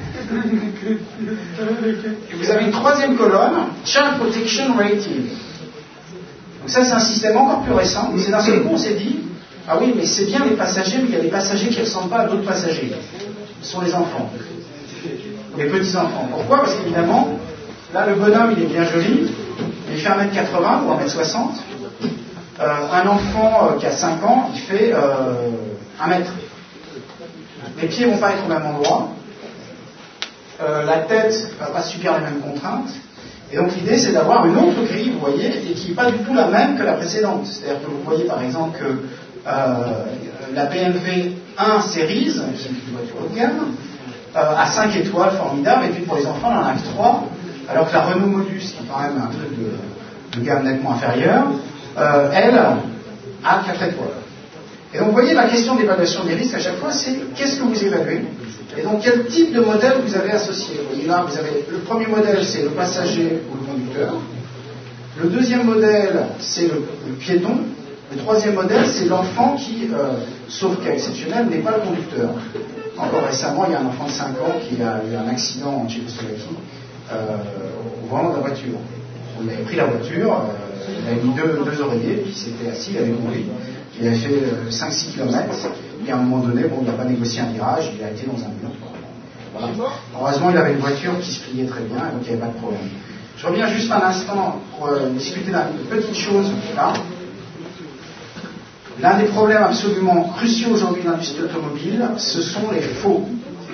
Et vous avez une troisième colonne, Child Protection Rating. Donc ça, c'est un système encore plus récent. C'est d'un seul coup, on s'est dit, ah oui, mais c'est bien les passagers, mais il y a des passagers qui ne ressemblent pas à d'autres passagers. Ce sont les enfants, les petits-enfants. Pourquoi? Parce qu'évidemment, là, le bonhomme, il est bien joli, il fait un mètre quatre-vingts ou un mètre soixante. Euh, un enfant euh, qui a cinq ans, il fait euh, un mètre. Les pieds ne vont pas être au même endroit. Euh, la tête ne va pas subir les mêmes contraintes. Et donc l'idée, c'est d'avoir une autre grille, vous voyez, et qui n'est pas du tout la même que la précédente. C'est-à-dire que vous voyez par exemple que euh, la B M W un Series, qui est une voiture haut de gamme, euh, a cinq étoiles, formidable, et puis pour les enfants, on en a que trois, alors que la Renault Modus, qui est quand même un truc de, de gamme nettement inférieure, euh, elle a quatre étoiles. Et donc vous voyez, la question d'évaluation des risques à chaque fois, c'est qu'est-ce que vous évaluez? Et donc, quel type de modèle vous avez associé? Vous voyez là, vous avez le premier modèle, c'est le passager ou le conducteur. Le deuxième modèle, c'est le, le piéton. Le troisième modèle, c'est l'enfant qui, euh, sauf cas exceptionnel, n'est pas le conducteur. Encore récemment, il y a un enfant de cinq ans qui a eu un accident en Tchécoslovaquie euh, au volant de la voiture. On avait pris la voiture, euh, il avait mis deux, deux oreillers, puis il s'était assis, il avait conduit. Il avait fait euh, cinq six kilomètres. Et à un moment donné, bon, il n'a pas négocié un virage, il a été dans un mur. Voilà. Heureusement, il avait une voiture qui se pliait très bien, donc il n'y avait pas de problème. Je reviens juste un instant pour euh, discuter d'une petite chose là. L'un des problèmes absolument cruciaux aujourd'hui de l'industrie automobile, ce sont les faux.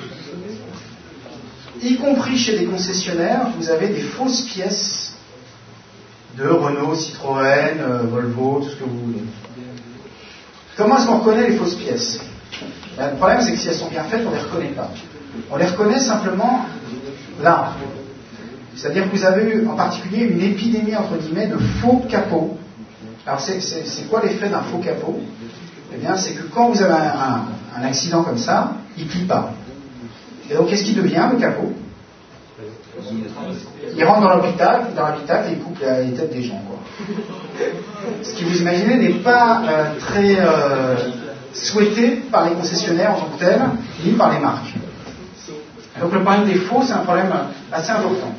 Y compris chez des concessionnaires, vous avez des fausses pièces de Renault, Citroën, euh, Volvo, tout ce que vous voulez. Comment est-ce qu'on reconnaît les fausses pièces? Ben, le problème, c'est que si elles sont bien faites, on ne les reconnaît pas. On les reconnaît simplement là. C'est-à-dire que vous avez eu en particulier une épidémie, entre guillemets, de faux capots. Alors, c'est, c'est, c'est quoi l'effet d'un faux capot? Eh bien, c'est que quand vous avez un, un, un accident comme ça, il ne plie pas. Et donc, qu'est-ce qui devient, le capot? Il rentre dans l'hôpital, dans l'hôpital et il coupe la, les têtes des gens, quoi. Ce qui, vous imaginez, n'est pas euh, très euh, souhaité par les concessionnaires en tant que tels, ni par les marques. Donc le problème des faux, c'est un problème assez important.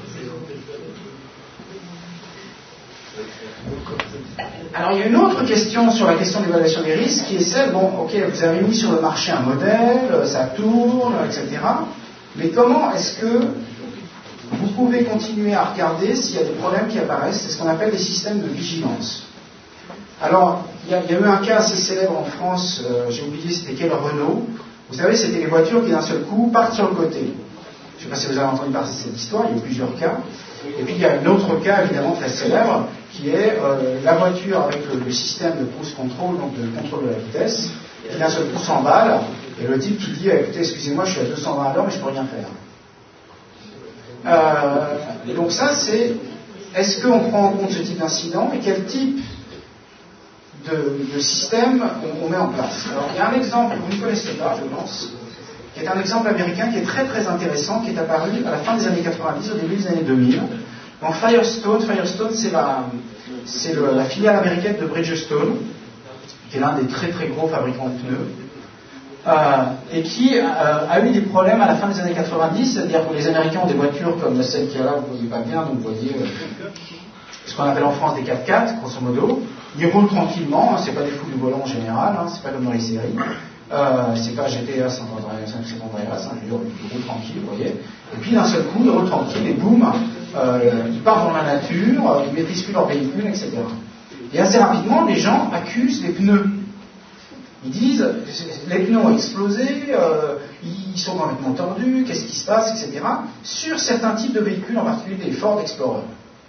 Alors il y a une autre question sur la question de l'évaluation des risques, qui est celle, bon, ok, vous avez mis sur le marché un modèle, ça tourne, et cetera. Mais comment est-ce que vous pouvez continuer à regarder s'il y a des problèmes qui apparaissent? C'est ce qu'on appelle des systèmes de vigilance. Alors, il y, a, il y a eu un cas assez célèbre en France, euh, j'ai oublié c'était quel Renault. Vous savez, c'était les voitures qui d'un seul coup partent sur le côté. Je ne sais pas si vous avez entendu parler de cette histoire, il y a eu plusieurs cas. Et puis il y a un autre cas évidemment très célèbre, qui est euh, la voiture avec le, le système de cruise control, donc de contrôle de la vitesse, qui d'un seul coup s'emballe, et le type qui dit, écoutez, excusez-moi, je suis à deux cents vingt à l'heure, mais je ne peux rien faire. Euh, et donc ça, c'est est-ce qu'on prend en compte ce type d'incident et quel type de, de système on, on met en place? Alors, il y a un exemple que vous ne connaissez pas, je pense, qui est un exemple américain qui est très très intéressant, qui est apparu à la fin des années quatre-vingt-dix, au début des années deux mille. Donc Firestone, Firestone c'est la, c'est le, la filiale américaine de Bridgestone, qui est l'un des très très gros fabricants de pneus, euh, et qui euh, a eu des problèmes à la fin des années quatre-vingt-dix, c'est-à-dire que les Américains ont des voitures comme celle qu'il y a là, vous ne voyez pas bien, donc vous voyez euh, ce qu'on appelle en France des quatre-quatre, grosso modo. Ils roulent tranquillement, hein, c'est pas des fous du volant en général, hein, c'est pas comme dans les séries. Euh, c'est pas G T A San Andreas, hein, je veux dire, ils roulent tranquille, vous voyez. Et puis d'un seul coup, ils roulent tranquille, et boum, euh, ils partent dans la nature, ils maîtrisent plus leur véhicule, et cetera. Et assez rapidement, les gens accusent les pneus. Ils disent, les pneus ont explosé, euh, ils sont complètement tordus, qu'est-ce qui se passe, et cetera. Sur certains types de véhicules, en particulier des Ford Explorer.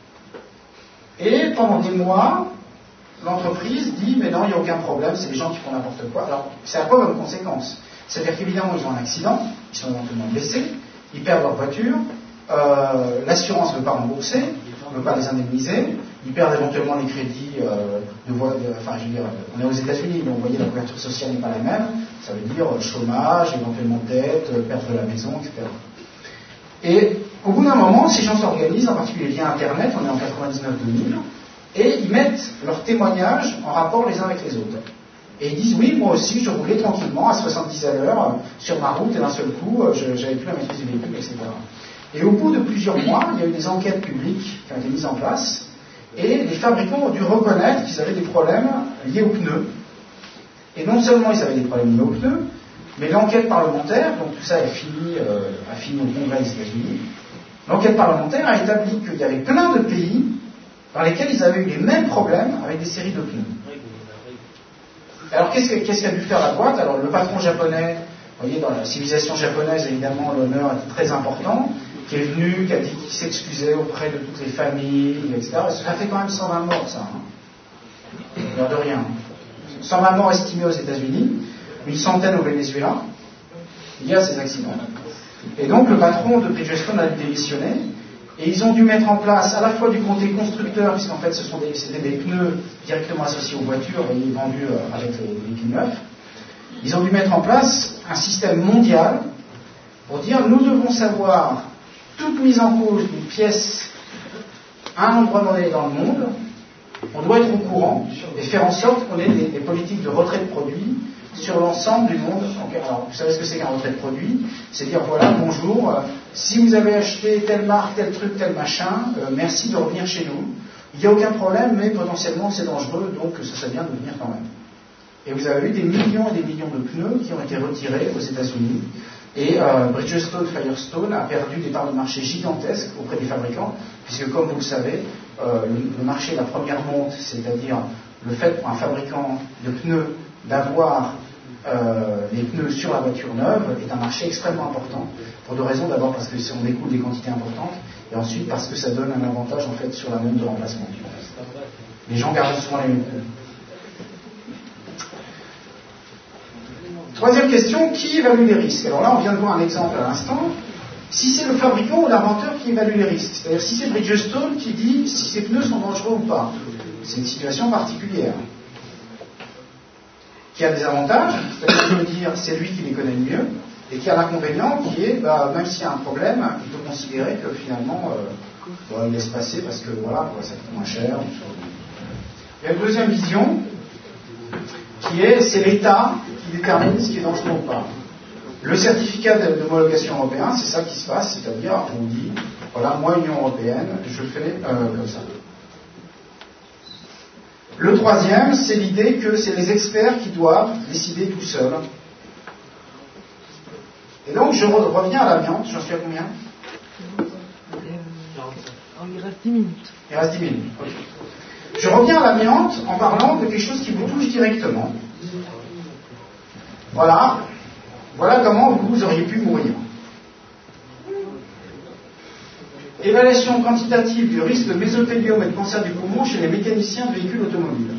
Et pendant des mois, l'entreprise dit, mais non, il n'y a aucun problème, c'est les gens qui font n'importe quoi. Alors, c'est à quoi comme conséquence? C'est-à-dire qu'évidemment, ils ont un accident, ils sont éventuellement blessés, ils perdent leur voiture, euh, l'assurance ne veut pas rembourser, ne veut pas les indemniser, ils perdent éventuellement les crédits euh, de voie, de, enfin, je veux dire, on est aux États-Unis, mais vous voyez, la couverture sociale n'est pas la même, ça veut dire euh, chômage, éventuellement dette, euh, perte de la maison, et cetera. Et au bout d'un moment, ces gens s'organisent, en particulier via Internet, on est en quatre-vingt-dix-neuf deux mille, et ils mettent leurs témoignages en rapport les uns avec les autres. Et ils disent, oui, moi aussi, je roulais tranquillement à soixante-dix à l'heure euh, sur ma route, et d'un seul coup, euh, je n'avais plus la maîtrise du véhicule, et cetera. Et au bout de plusieurs mois, il y a eu des enquêtes publiques qui ont été mises en place, et les fabricants ont dû reconnaître qu'ils avaient des problèmes liés aux pneus. Et non seulement ils avaient des problèmes liés aux pneus, mais l'enquête parlementaire, donc tout ça est fini, euh, a fini au Congrès des États-Unis, l'enquête parlementaire a établi qu'il y avait plein de pays dans lesquels ils avaient eu les mêmes problèmes avec des séries de pneus. Alors qu'est-ce qu'est-ce qu'a dû faire la boîte? Alors le patron japonais, vous voyez, dans la civilisation japonaise, évidemment, l'honneur est très important, qui est venu, qui a dit qu'il s'excusait auprès de toutes les familles, et cetera. Ça fait quand même cent vingt morts, ça. Hein. L'air de rien. cent vingt morts estimés aux États-Unis, une centaine au Venezuela. Il y a ces accidents. Et donc le patron de Bridgestone a démissionné, et ils ont dû mettre en place à la fois du côté constructeur, puisqu'en fait ce sont des, c'était des pneus directement associés aux voitures et vendus avec les véhicules neufs. Ils ont dû mettre en place un système mondial pour dire nous devons savoir toute mise en cause d'une pièce à un endroit donné dans le monde, on doit être au courant et faire en sorte qu'on ait des, des politiques de retrait de produits sur l'ensemble du monde. Alors, vous savez ce que c'est qu'un retrait de produits? C'est dire voilà, bonjour, euh, si vous avez acheté telle marque, tel truc, tel machin, euh, merci de revenir chez nous. Il n'y a aucun problème, mais potentiellement c'est dangereux, donc ça serait bien de venir quand même. Et vous avez eu des millions et des millions de pneus qui ont été retirés aux États-Unis. Et euh, Bridgestone Firestone a perdu des parts de marché gigantesques auprès des fabricants, puisque comme vous le savez, euh, le, le marché de la première monte, c'est-à-dire le fait pour un fabricant de pneus d'avoir euh, les pneus sur la voiture neuve est un marché extrêmement important, pour deux raisons. D'abord parce que on découle des quantités importantes, et ensuite parce que ça donne un avantage en fait sur la monte de remplacement. Les gens gardent souvent les mêmes pneus. Troisième question, qui évalue les risques? Alors là, on vient de voir un exemple à l'instant. Si c'est le fabricant ou l'inventeur qui évalue les risques, c'est-à-dire si c'est Bridgestone qui dit si ces pneus sont dangereux ou pas, c'est une situation particulière. Qui a des avantages, c'est-à-dire je veux dire c'est lui qui les connaît le mieux, et qui a l'inconvénient qui est, bah, même s'il y a un problème, il peut considérer que finalement, euh, bah, il laisse passer parce que voilà, ça coûte moins cher. Il y a une deuxième vision, qui est, c'est l'État qui détermine ce qui est dangereux ou pas. Le certificat d'homologation européen, c'est ça qui se passe, c'est-à-dire on dit, voilà, moi, Union européenne, je fais euh, comme ça. Le troisième, c'est l'idée que c'est les experts qui doivent décider tout seuls. Et donc, je reviens à l'amiante, j'en suis à combien? Il reste dix minutes. Il reste dix minutes, ok. Je reviens à l'amiante en parlant de quelque chose qui vous touche directement. Voilà. Voilà comment vous auriez pu mourir. Évaluation quantitative du risque de mésothéliome et de cancer du poumon chez les mécaniciens de véhicules automobiles.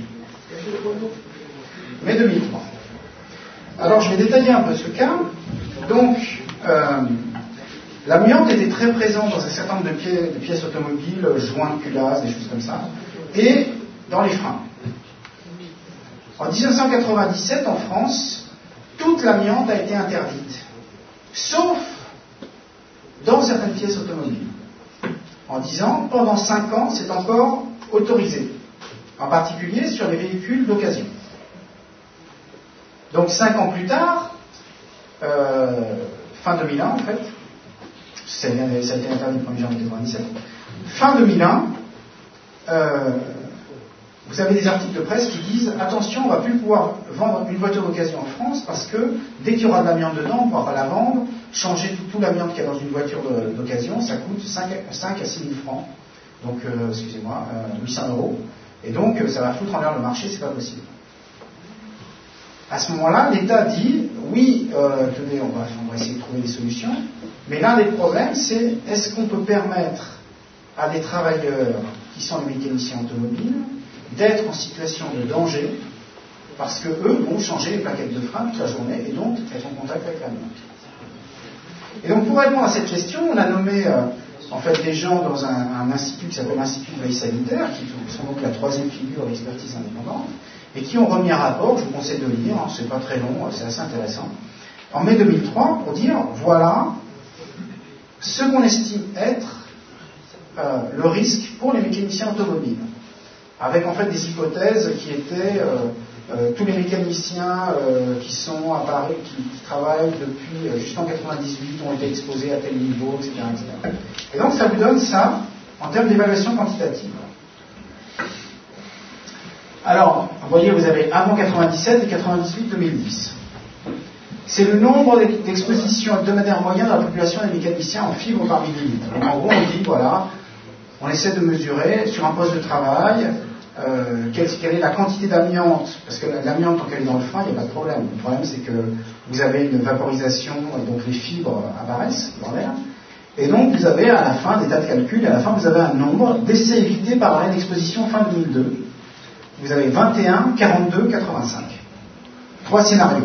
Mai deux mille trois. Alors je vais détailler un peu ce cas. Donc, euh, L'amiante était très présent dans un certain nombre de pièces, de pièces automobiles, joints de culasse, des choses comme ça, et dans les freins. En dix-neuf cent quatre-vingt-dix-sept, en France, toute l'amiante a été interdite, sauf dans certaines pièces automobiles. En disant, pendant cinq ans, c'est encore autorisé, en particulier sur les véhicules d'occasion. Donc cinq ans plus tard, euh, fin deux mille un en fait, ça a été interdit le premier janvier quatre-vingt-dix-sept, fin deux mille un, euh, vous avez des articles de presse qui disent attention, on ne va plus pouvoir vendre une voiture d'occasion en France parce que dès qu'il y aura de l'amiante dedans, on ne pourra pas la vendre. Changer tout, tout l'amiante qu'il y a dans une voiture d'occasion, ça coûte cinq à six mille francs. Donc, euh, excusez-moi, euh, huit cents euros. Et donc, ça va foutre en l'air le marché, c'est pas possible. À ce moment-là, l'État dit oui, euh, tenez, on va, on va essayer de trouver des solutions. Mais l'un des problèmes, c'est est-ce qu'on peut permettre à des travailleurs qui sont les mécaniciens automobiles d'être en situation de danger parce que eux vont changer les plaquettes de frein toute la journée et donc être en contact avec l'amiante. Et donc pour répondre à cette question, on a nommé euh, en fait des gens dans un, un institut qui s'appelle l'Institut de veille sanitaire, qui sont donc la troisième figure d'expertise indépendante, et qui ont remis un rapport, je vous conseille de le lire, hein, c'est pas très long, c'est assez intéressant, en mai deux mille trois, pour dire voilà ce qu'on estime être euh, le risque pour les mécaniciens automobiles, avec en fait des hypothèses qui étaient euh, euh, tous les mécaniciens euh, qui sont à Paris, qui, qui travaillent depuis euh, jusqu'en quatre-vingt-dix-huit ont été exposés à tel niveau, et cetera, et cetera. Et donc ça vous donne ça en termes d'évaluation quantitative. Alors, vous voyez, vous avez avant quatre-vingt-dix-sept et quatre-vingt-dix-huit deux mille dix. C'est le nombre d'expositions hebdomadaires moyennes de la population des mécaniciens en fibres par millilitre. Donc en gros, on dit, voilà, on essaie de mesurer sur un poste de travail euh, quelle, quelle est la quantité d'amiante, parce que l'amiante, tant qu'elle est dans le frein, il n'y a pas de problème. Le problème, c'est que vous avez une vaporisation, et donc les fibres apparaissent dans l'air, et donc vous avez à la fin des tas de calculs, et à la fin, vous avez un nombre d'essais évités par arrêt d'exposition fin deux mille deux. Vous avez vingt et un, quarante-deux, quatre-vingt-cinq. Trois scénarios.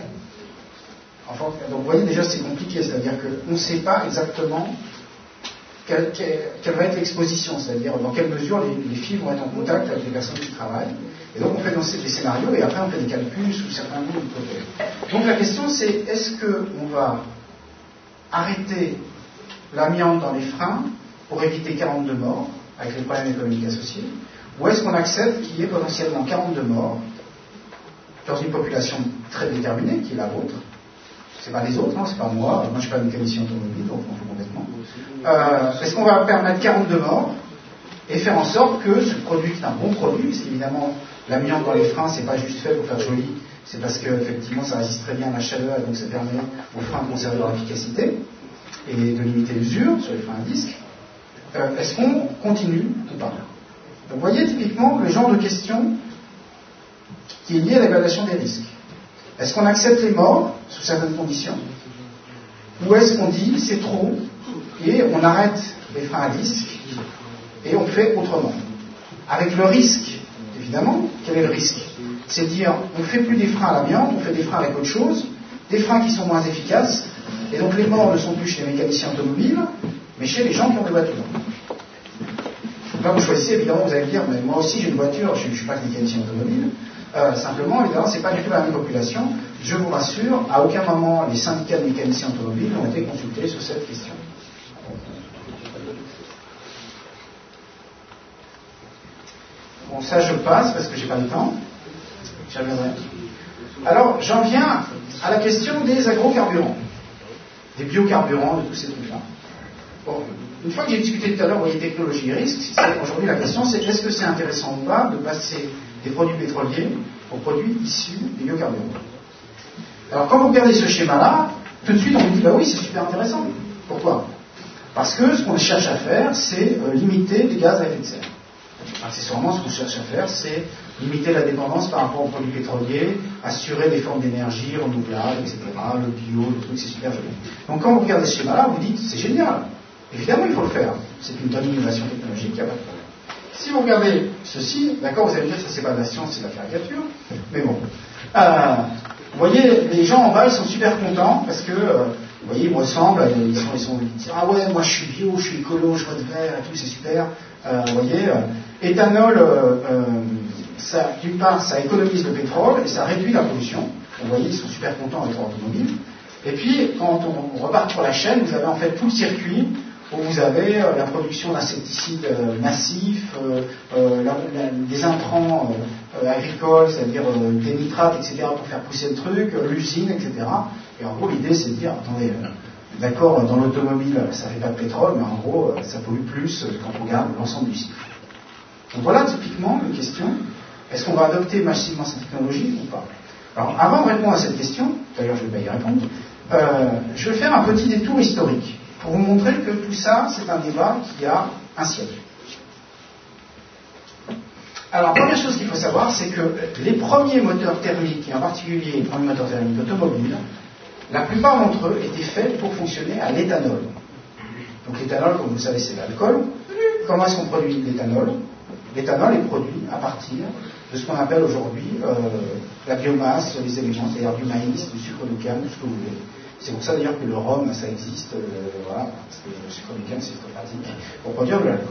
Enfin, donc vous voyez déjà c'est compliqué, c'est-à-dire qu'on ne sait pas exactement quelle, quelle, quelle va être l'exposition, c'est-à-dire dans quelle mesure les, les fibres vont être en contact avec les personnes qui travaillent. Et donc on fait lancer des scénarios et après on fait des calculs sous certains nombres d'hypothèses. Donc la question c'est est-ce qu'on va arrêter l'amiante dans les freins pour éviter quarante-deux morts avec les problèmes économiques associés, ou est-ce qu'on accepte qu'il y ait potentiellement quarante-deux morts dans une population très déterminée qui est la vôtre? C'est pas les autres, hein, c'est pas moi, moi je suis pas mécanicien automobile, donc on fout complètement. Euh, est-ce qu'on va permettre quarante-deux morts et faire en sorte que ce produit qui est un bon produit, parce qu'évidemment l'amiante dans les freins c'est pas juste fait pour faire joli, c'est parce qu'effectivement ça résiste très bien à la chaleur et donc ça permet aux freins de conserver leur efficacité et de limiter l'usure sur les freins à disque. Euh, est-ce qu'on continue ou pas? Donc vous voyez typiquement le genre de question qui est lié à l'évaluation des risques. Est-ce qu'on accepte les morts sous certaines conditions? Ou est-ce qu'on dit c'est trop et on arrête les freins à disque et on fait autrement? Avec le risque, évidemment, quel est le risque? C'est dire on ne fait plus des freins à l'amiante, on fait des freins avec autre chose, des freins qui sont moins efficaces, et donc les morts ne sont plus chez les mécaniciens automobiles, mais chez les gens qui ont des voitures. Là, vous choisissez, évidemment, vous allez me dire, mais moi aussi j'ai une voiture, je ne suis pas mécanicien automobile. Euh, simplement, évidemment, ce n'est pas du tout la même population. Je vous rassure, à aucun moment les syndicats de mécaniciens automobiles ont été consultés sur cette question. Bon, ça je passe parce que j'ai pas le temps. J'y reviendrai. Alors, j'en viens à la question des agrocarburants, des biocarburants, de tous ces trucs-là. Bon, une fois que j'ai discuté tout à l'heure, vous voyez, technologie et risque, aujourd'hui la question c'est est-ce que c'est intéressant ou pas de passer des produits pétroliers aux produits issus des biocarburants. Alors quand vous regardez ce schéma-là, tout de suite on vous dit bah oui c'est super intéressant. Pourquoi? Parce que ce qu'on cherche à faire c'est euh, limiter les gaz à effet de serre. Accessoirement ce qu'on cherche à faire c'est limiter la dépendance par rapport aux produits pétroliers, assurer des formes d'énergie renouvelables, et cetera. Le bio, le truc c'est super joli. Donc quand vous regardez ce schéma-là, vous dites c'est génial. Évidemment il faut le faire. C'est une bonne innovation technologique, il n'y a pas de problème. Si vous regardez ceci, d'accord, vous allez me dire que ça c'est pas de la science, c'est de la caricature, mais bon. Euh, Vous voyez, les gens en bas, ils sont super contents parce que, euh, vous voyez, ils me ressemblent, ils, sont, ils, sont, ils disent ah ouais, moi je suis bio, je suis écolo, je vote vert et tout, c'est super. Euh, vous voyez, euh, éthanol, euh, euh, ça, d'une part, ça économise le pétrole et ça réduit la pollution. Vous voyez, ils sont super contents avec leur automobile. Et puis, quand on, on repart sur la chaîne, vous avez en fait tout le circuit où vous avez euh, la production d'insecticides euh, massifs, euh, euh, la, la, des intrants euh, euh, agricoles, c'est-à-dire euh, des nitrates, et cetera, pour faire pousser le truc, euh, l'usine, et cetera. Et en gros, l'idée, c'est de dire, attendez, euh, d'accord, dans l'automobile, ça ne fait pas de pétrole, mais en gros, euh, ça pollue plus euh, quand on regarde l'ensemble du cycle. Donc voilà typiquement une question, est-ce qu'on va adopter massivement cette technologie ou pas? Alors, avant de répondre à cette question, d'ailleurs je ne vais pas y répondre, euh, je vais faire un petit détour historique pour vous montrer que tout ça, c'est un débat qui a un siècle. Alors, la première chose qu'il faut savoir, c'est que les premiers moteurs thermiques, et en particulier les premiers moteurs thermiques automobiles, la plupart d'entre eux étaient faits pour fonctionner à l'éthanol. Donc l'éthanol, comme vous le savez, c'est l'alcool. Comment est-ce qu'on produit l'éthanol? L'éthanol est produit à partir de ce qu'on appelle aujourd'hui euh, la biomasse, les éléments, c'est-à-dire du maïs, du sucre de canne, tout ce que vous voulez. C'est pour ça d'ailleurs que le rhum, ça existe, euh, voilà, parce que le sucre de canne, c'est très pratique pour produire de l'alcool.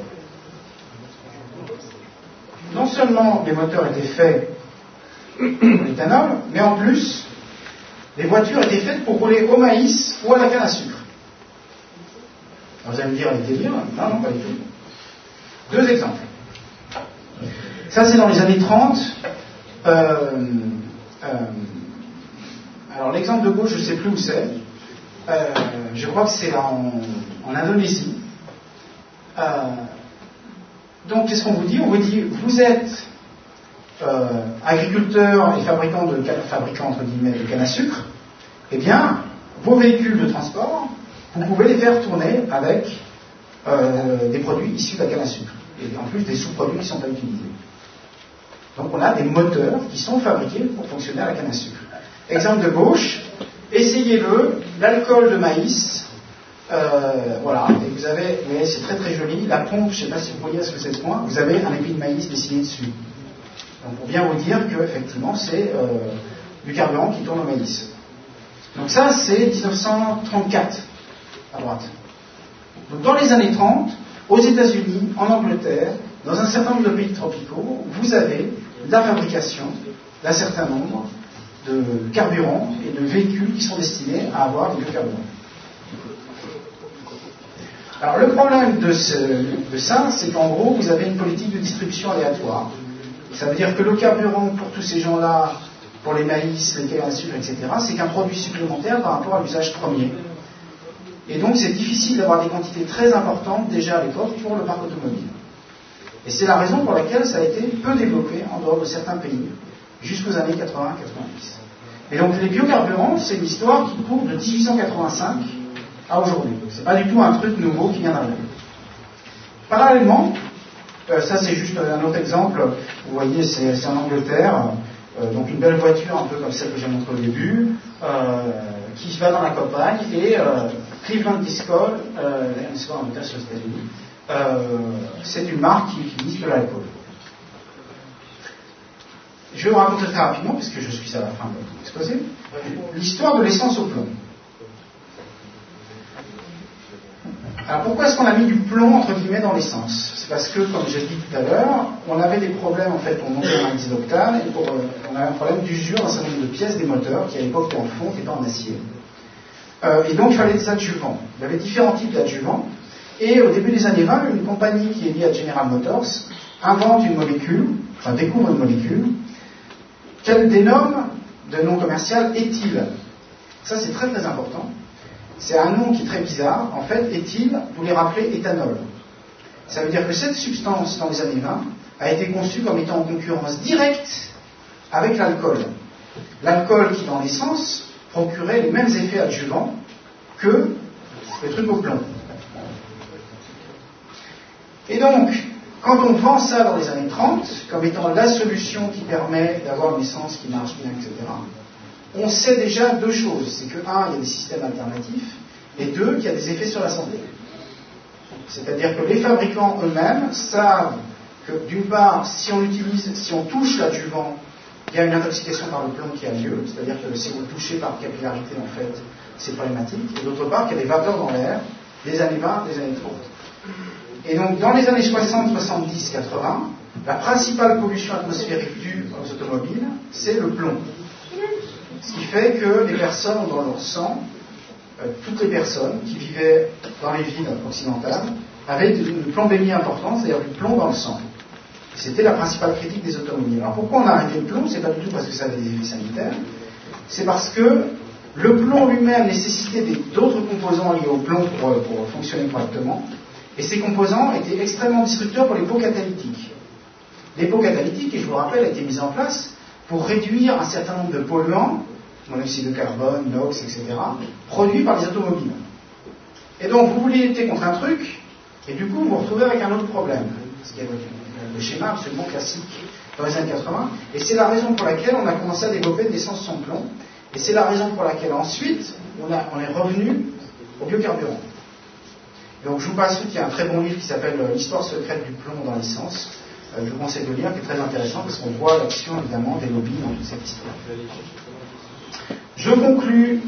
Non seulement les moteurs étaient faits pour l'éthanol, mais en plus, les voitures étaient faites pour rouler au maïs ou à la canne à sucre. Alors vous allez me dire, les délires, non, non, pas du tout. Deux exemples. Ça, c'est dans les années trente. Euh, euh, alors, l'exemple de gauche, je ne sais plus où c'est. Euh, je crois que c'est en, en Indonésie. Euh, donc, qu'est-ce qu'on vous dit? On vous dit, vous êtes euh, agriculteur et fabricant, de, fabricant entre guillemets, de canne à sucre. Eh bien, vos véhicules de transport, vous pouvez les faire tourner avec euh, des produits issus de la canne à sucre. Et en plus, des sous-produits qui ne sont pas utilisés. Donc on a des moteurs qui sont fabriqués pour fonctionner à la canne à sucre. Exemple de gauche, essayez-le, l'alcool de maïs, euh, voilà, et vous avez, vous voyez, c'est très très joli, la pompe, je ne sais pas si vous voyez ce que c'est ce point, vous avez un épi de maïs dessiné dessus. Donc pour bien vous dire que effectivement c'est euh, du carburant qui tourne au maïs. Donc ça c'est dix-neuf cent trente-quatre à droite. Donc dans les années trente, aux États-Unis, en Angleterre, dans un certain nombre de pays tropicaux, vous avez la fabrication d'un certain nombre de carburants et de véhicules qui sont destinés à avoir des biocarburants. Alors le problème de, ce, de ça, c'est qu'en gros, vous avez une politique de distribution aléatoire. Ça veut dire que le carburant pour tous ces gens-là, pour les maïs, les cannes à sucre, et cetera, c'est qu'un produit supplémentaire par rapport à l'usage premier. Et donc c'est difficile d'avoir des quantités très importantes déjà à l'époque pour le parc automobile. Et c'est la raison pour laquelle ça a été peu développé en dehors de certains pays, jusqu'aux années quatre-vingts quatre-vingt-dix. Et donc les biocarburants, c'est une histoire qui court de dix-huit cent quatre-vingt-cinq à aujourd'hui. C'est pas du tout un truc nouveau qui vient d'arriver. Parallèlement, euh, ça c'est juste un autre exemple, vous voyez c'est, c'est en Angleterre, euh, donc une belle voiture un peu comme celle que j'ai montrée au début, euh, qui va dans la campagne et euh, Cleveland Discol, euh, c'est en Angleterre sur les États-Unis, Euh, c'est une marque qui utilise de l'alcool. Je vais vous raconter très rapidement, puisque je suis à la fin de votre exposé, l'histoire de l'essence au plomb. Alors pourquoi est-ce qu'on a mis du plomb entre guillemets dans l'essence? C'est parce que, comme j'ai dit tout à l'heure, on avait des problèmes en fait pour monter un indice d'octane et pour, euh, on avait un problème d'usure d'un certain nombre de pièces des moteurs qui à l'époque étaient en fonte et pas en acier. Euh, et donc il fallait des adjuvants. Il y avait différents types d'adjuvants. Et au début des années vingt, une compagnie qui est liée à General Motors invente une molécule, enfin découvre une molécule, qu'elle dénomme de nom commercial éthyle. Ça c'est très très important. C'est un nom qui est très bizarre. En fait, éthyle voulait rappeler éthanol. Ça veut dire que cette substance, dans les années vingt, a été conçue comme étant en concurrence directe avec l'alcool. L'alcool qui, dans l'essence, procurait les mêmes effets adjuvants que le truc au plomb. Et donc, quand on vend ça dans les années trente, comme étant la solution qui permet d'avoir une essence qui marche bien, et cetera, on sait déjà deux choses. C'est que, un, il y a des systèmes alternatifs, et deux, qu'il y a des effets sur la santé. C'est-à-dire que les fabricants eux-mêmes savent que, d'une part, si on utilise, si on touche l'adjuvant il y a une intoxication par le plomb qui a lieu, c'est-à-dire que si vous le touchez par capillarité, en fait, c'est problématique. Et d'autre part, qu'il y a des vapeurs dans l'air, des années vingt, des années trente. Et donc, dans les années soixante, soixante-dix, quatre-vingts, la principale pollution atmosphérique due aux automobiles, c'est le plomb. Ce qui fait que les personnes ont dans leur sang, euh, toutes les personnes qui vivaient dans les villes occidentales, avaient une plombémie importante, c'est-à-dire du plomb dans le sang. C'était la principale critique des automobiles. Alors pourquoi on a arrêté le plomb? C'est pas du tout parce que ça avait des effets sanitaires, c'est parce que le plomb lui-même nécessitait d'autres composants liés au plomb pour, pour fonctionner correctement, et ces composants étaient extrêmement destructeurs pour les pots catalytiques. Les pots catalytiques, et je vous rappelle, ont été mis en place pour réduire un certain nombre de polluants, monoxyde de carbone, NOx, et cetera, produits par les automobiles. Et donc vous voulez lutter contre un truc, et du coup vous vous retrouvez avec un autre problème, ce qui est le schéma absolument classique dans les années quatre-vingts, et c'est la raison pour laquelle on a commencé à développer une essence sans plomb, et c'est la raison pour laquelle ensuite on, a, on est revenu au biocarburant. Donc je vous passe, il y a un très bon livre qui s'appelle L'histoire secrète du plomb dans l'essence, euh, je vous conseille de le lire, qui est très intéressant parce qu'on voit l'action évidemment des lobbies dans toute cette histoire. Je conclus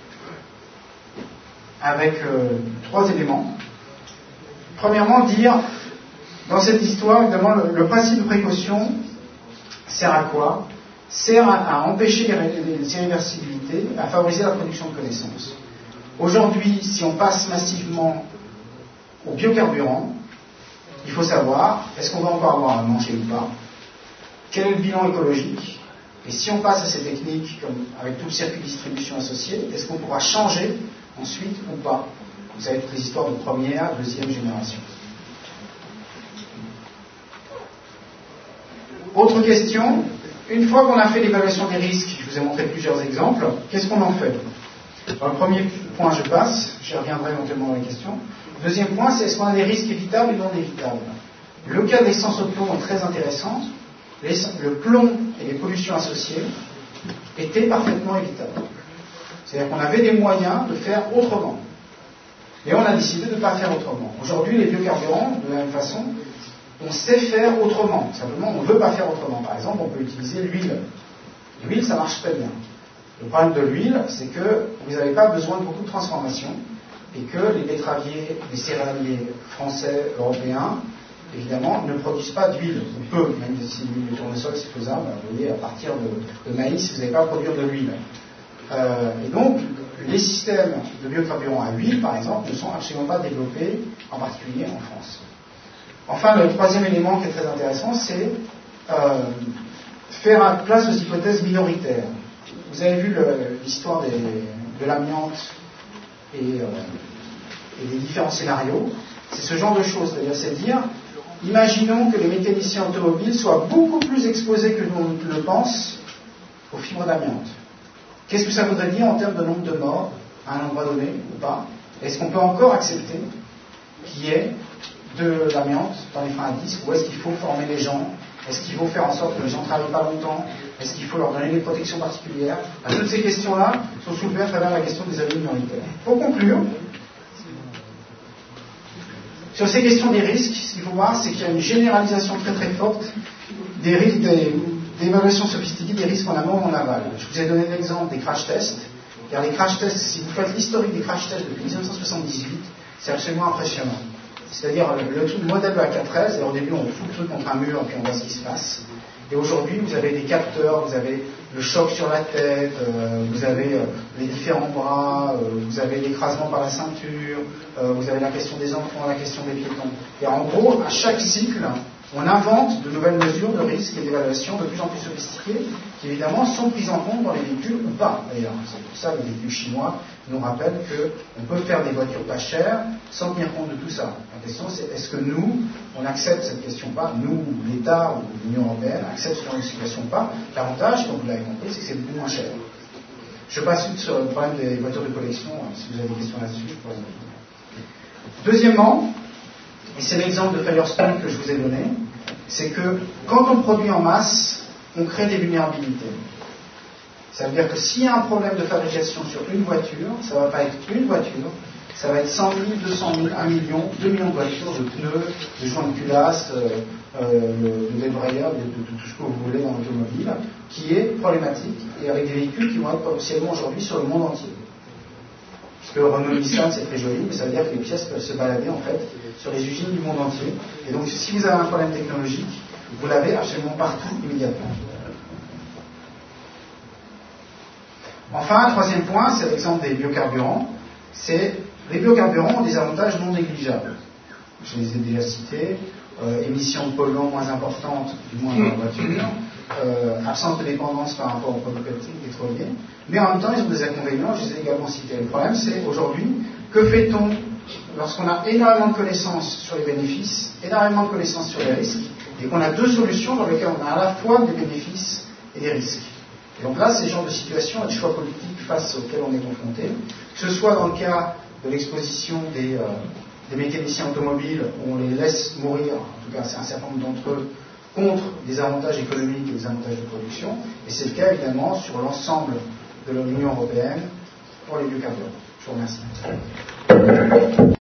avec euh, trois éléments. Premièrement, dire, dans cette histoire, évidemment, le, le principe de précaution sert à quoi? Sert à, à empêcher les, les irréversibilités, à favoriser la production de connaissances. Aujourd'hui, si on passe massivement au biocarburant, il faut savoir, est-ce qu'on va encore avoir à manger ou pas? Quel est le bilan écologique? Et si on passe à ces techniques, comme avec tout le circuit de distribution associé, est-ce qu'on pourra changer ensuite ou pas? Vous savez, toutes les histoires de première, deuxième génération. Autre question, une fois qu'on a fait l'évaluation des risques, je vous ai montré plusieurs exemples, qu'est-ce qu'on en fait? Dans le premier point, je passe, j'y reviendrai éventuellement dans les questions. Le deuxième point, c'est est-ce qu'on a des risques évitables ou non évitables? Le cas de l'essence au plomb est très intéressant. Le plomb et les pollutions associées étaient parfaitement évitables. C'est-à-dire qu'on avait des moyens de faire autrement. Et on a décidé de ne pas faire autrement. Aujourd'hui, les biocarburants, de la même façon, on sait faire autrement. Simplement, on ne veut pas faire autrement. Par exemple, on peut utiliser l'huile. L'huile, ça marche très bien. Le problème de l'huile, c'est que vous n'avez pas besoin de beaucoup de transformation et que les betteraviers, les céréaliers français, européens, évidemment, ne produisent pas d'huile, ou peu, même si l'huile de tournesol c'est faisable, vous voyez, à partir de, de maïs, vous n'allez pas produire de l'huile. Euh, et donc, les systèmes de biocarburants à huile, par exemple, ne sont absolument pas développés, en particulier en France. Enfin, le troisième élément qui est très intéressant, c'est euh, faire place aux hypothèses minoritaires. Vous avez vu le, l'histoire des, de l'amiante et, euh, et des différents scénarios. C'est ce genre de choses, c'est-à-dire c'est dire, imaginons que les mécaniciens automobiles soient beaucoup plus exposés que l'on le pense aux fibres d'amiante. Qu'est-ce que ça voudrait dire en termes de nombre de morts à un endroit donné ou pas? Est-ce qu'on peut encore accepter qu'il y ait de l'amiante dans les freins à disque, ou est-ce qu'il faut former les gens? Est-ce qu'il faut faire en sorte que les gens ne travaillent pas longtemps? Est-ce qu'il faut leur donner des protections particulières? À toutes ces questions-là sont soulevées à travers la question des avis minoritaires. Pour conclure, sur ces questions des risques, ce qu'il faut voir, c'est qu'il y a une généralisation très très forte des risques, des, des évaluations sophistiquées des risques en amont ou en aval. Je vous ai donné l'exemple des crash tests. Car les crash tests, si vous faites l'historique des crash tests depuis dix-neuf cent soixante-dix-huit, c'est absolument impressionnant. C'est-à-dire le, le, le modèle de la K treize, et au début on fout le truc contre un mur et puis on voit ce qui se passe. Et aujourd'hui vous avez des capteurs, vous avez le choc sur la tête, euh, vous avez euh, les différents bras, euh, vous avez l'écrasement par la ceinture, euh, vous avez la question des enfants, la question des piétons. Et en gros, à chaque cycle, on invente de nouvelles mesures de risque et d'évaluation de plus en plus sophistiquées, qui évidemment sont prises en compte dans les véhicules ou pas. D'ailleurs, c'est pour ça que les véhicules chinois nous rappellent qu'on peut faire des voitures pas chères sans tenir compte de tout ça. La question c'est, est-ce que nous, on accepte cette question pas, nous, l'État ou l'Union Européenne, accepte cette situation pas? L'avantage, comme vous l'avez compris, c'est que c'est beaucoup moins cher. Je passe vite sur le problème des voitures de collection, si vous avez des questions là-dessus, je pourrais vous dire. Deuxièmement, et c'est l'exemple de Firestone que je vous ai donné, c'est que quand on produit en masse, on crée des vulnérabilités. Ça veut dire que s'il y a un problème de fabrication sur une voiture, ça ne va pas être une voiture, ça va être cent mille, deux cent mille, un million, deux millions de voitures, de pneus, de joints de culasse, euh, euh, de débrayeurs, de, de, de tout ce que vous voulez dans l'automobile, qui est problématique, et avec des véhicules qui vont être potentiellement aujourd'hui sur le monde entier. Parce que Renault Nissan, c'est très joli, mais ça veut dire que les pièces peuvent se balader en fait sur les usines du monde entier. Et donc, si vous avez un problème technologique, vous l'avez absolument partout, immédiatement. Enfin, un troisième point, c'est l'exemple des biocarburants. C'est les biocarburants ont des avantages non négligeables. Je les ai déjà cités. Euh, émissions de polluants moins importantes, du moins dans la voiture. Euh, absence de dépendance par rapport aux produits pétroliers. Mais en même temps, ils ont des inconvénients, je les ai également cités. Le problème, c'est aujourd'hui, que fait-on lorsqu'on a énormément de connaissances sur les bénéfices, énormément de connaissances sur les risques, et qu'on a deux solutions dans lesquelles on a à la fois des bénéfices et des risques. Et donc là, c'est le genre de situation et de choix politiques face auxquels on est confronté, que ce soit dans le cas de l'exposition des, euh, des mécaniciens automobiles, où on les laisse mourir, en tout cas c'est un certain nombre d'entre eux, contre des avantages économiques et des avantages de production, et c'est le cas évidemment sur l'ensemble de l'Union européenne pour les biocarburants. Je vous remercie.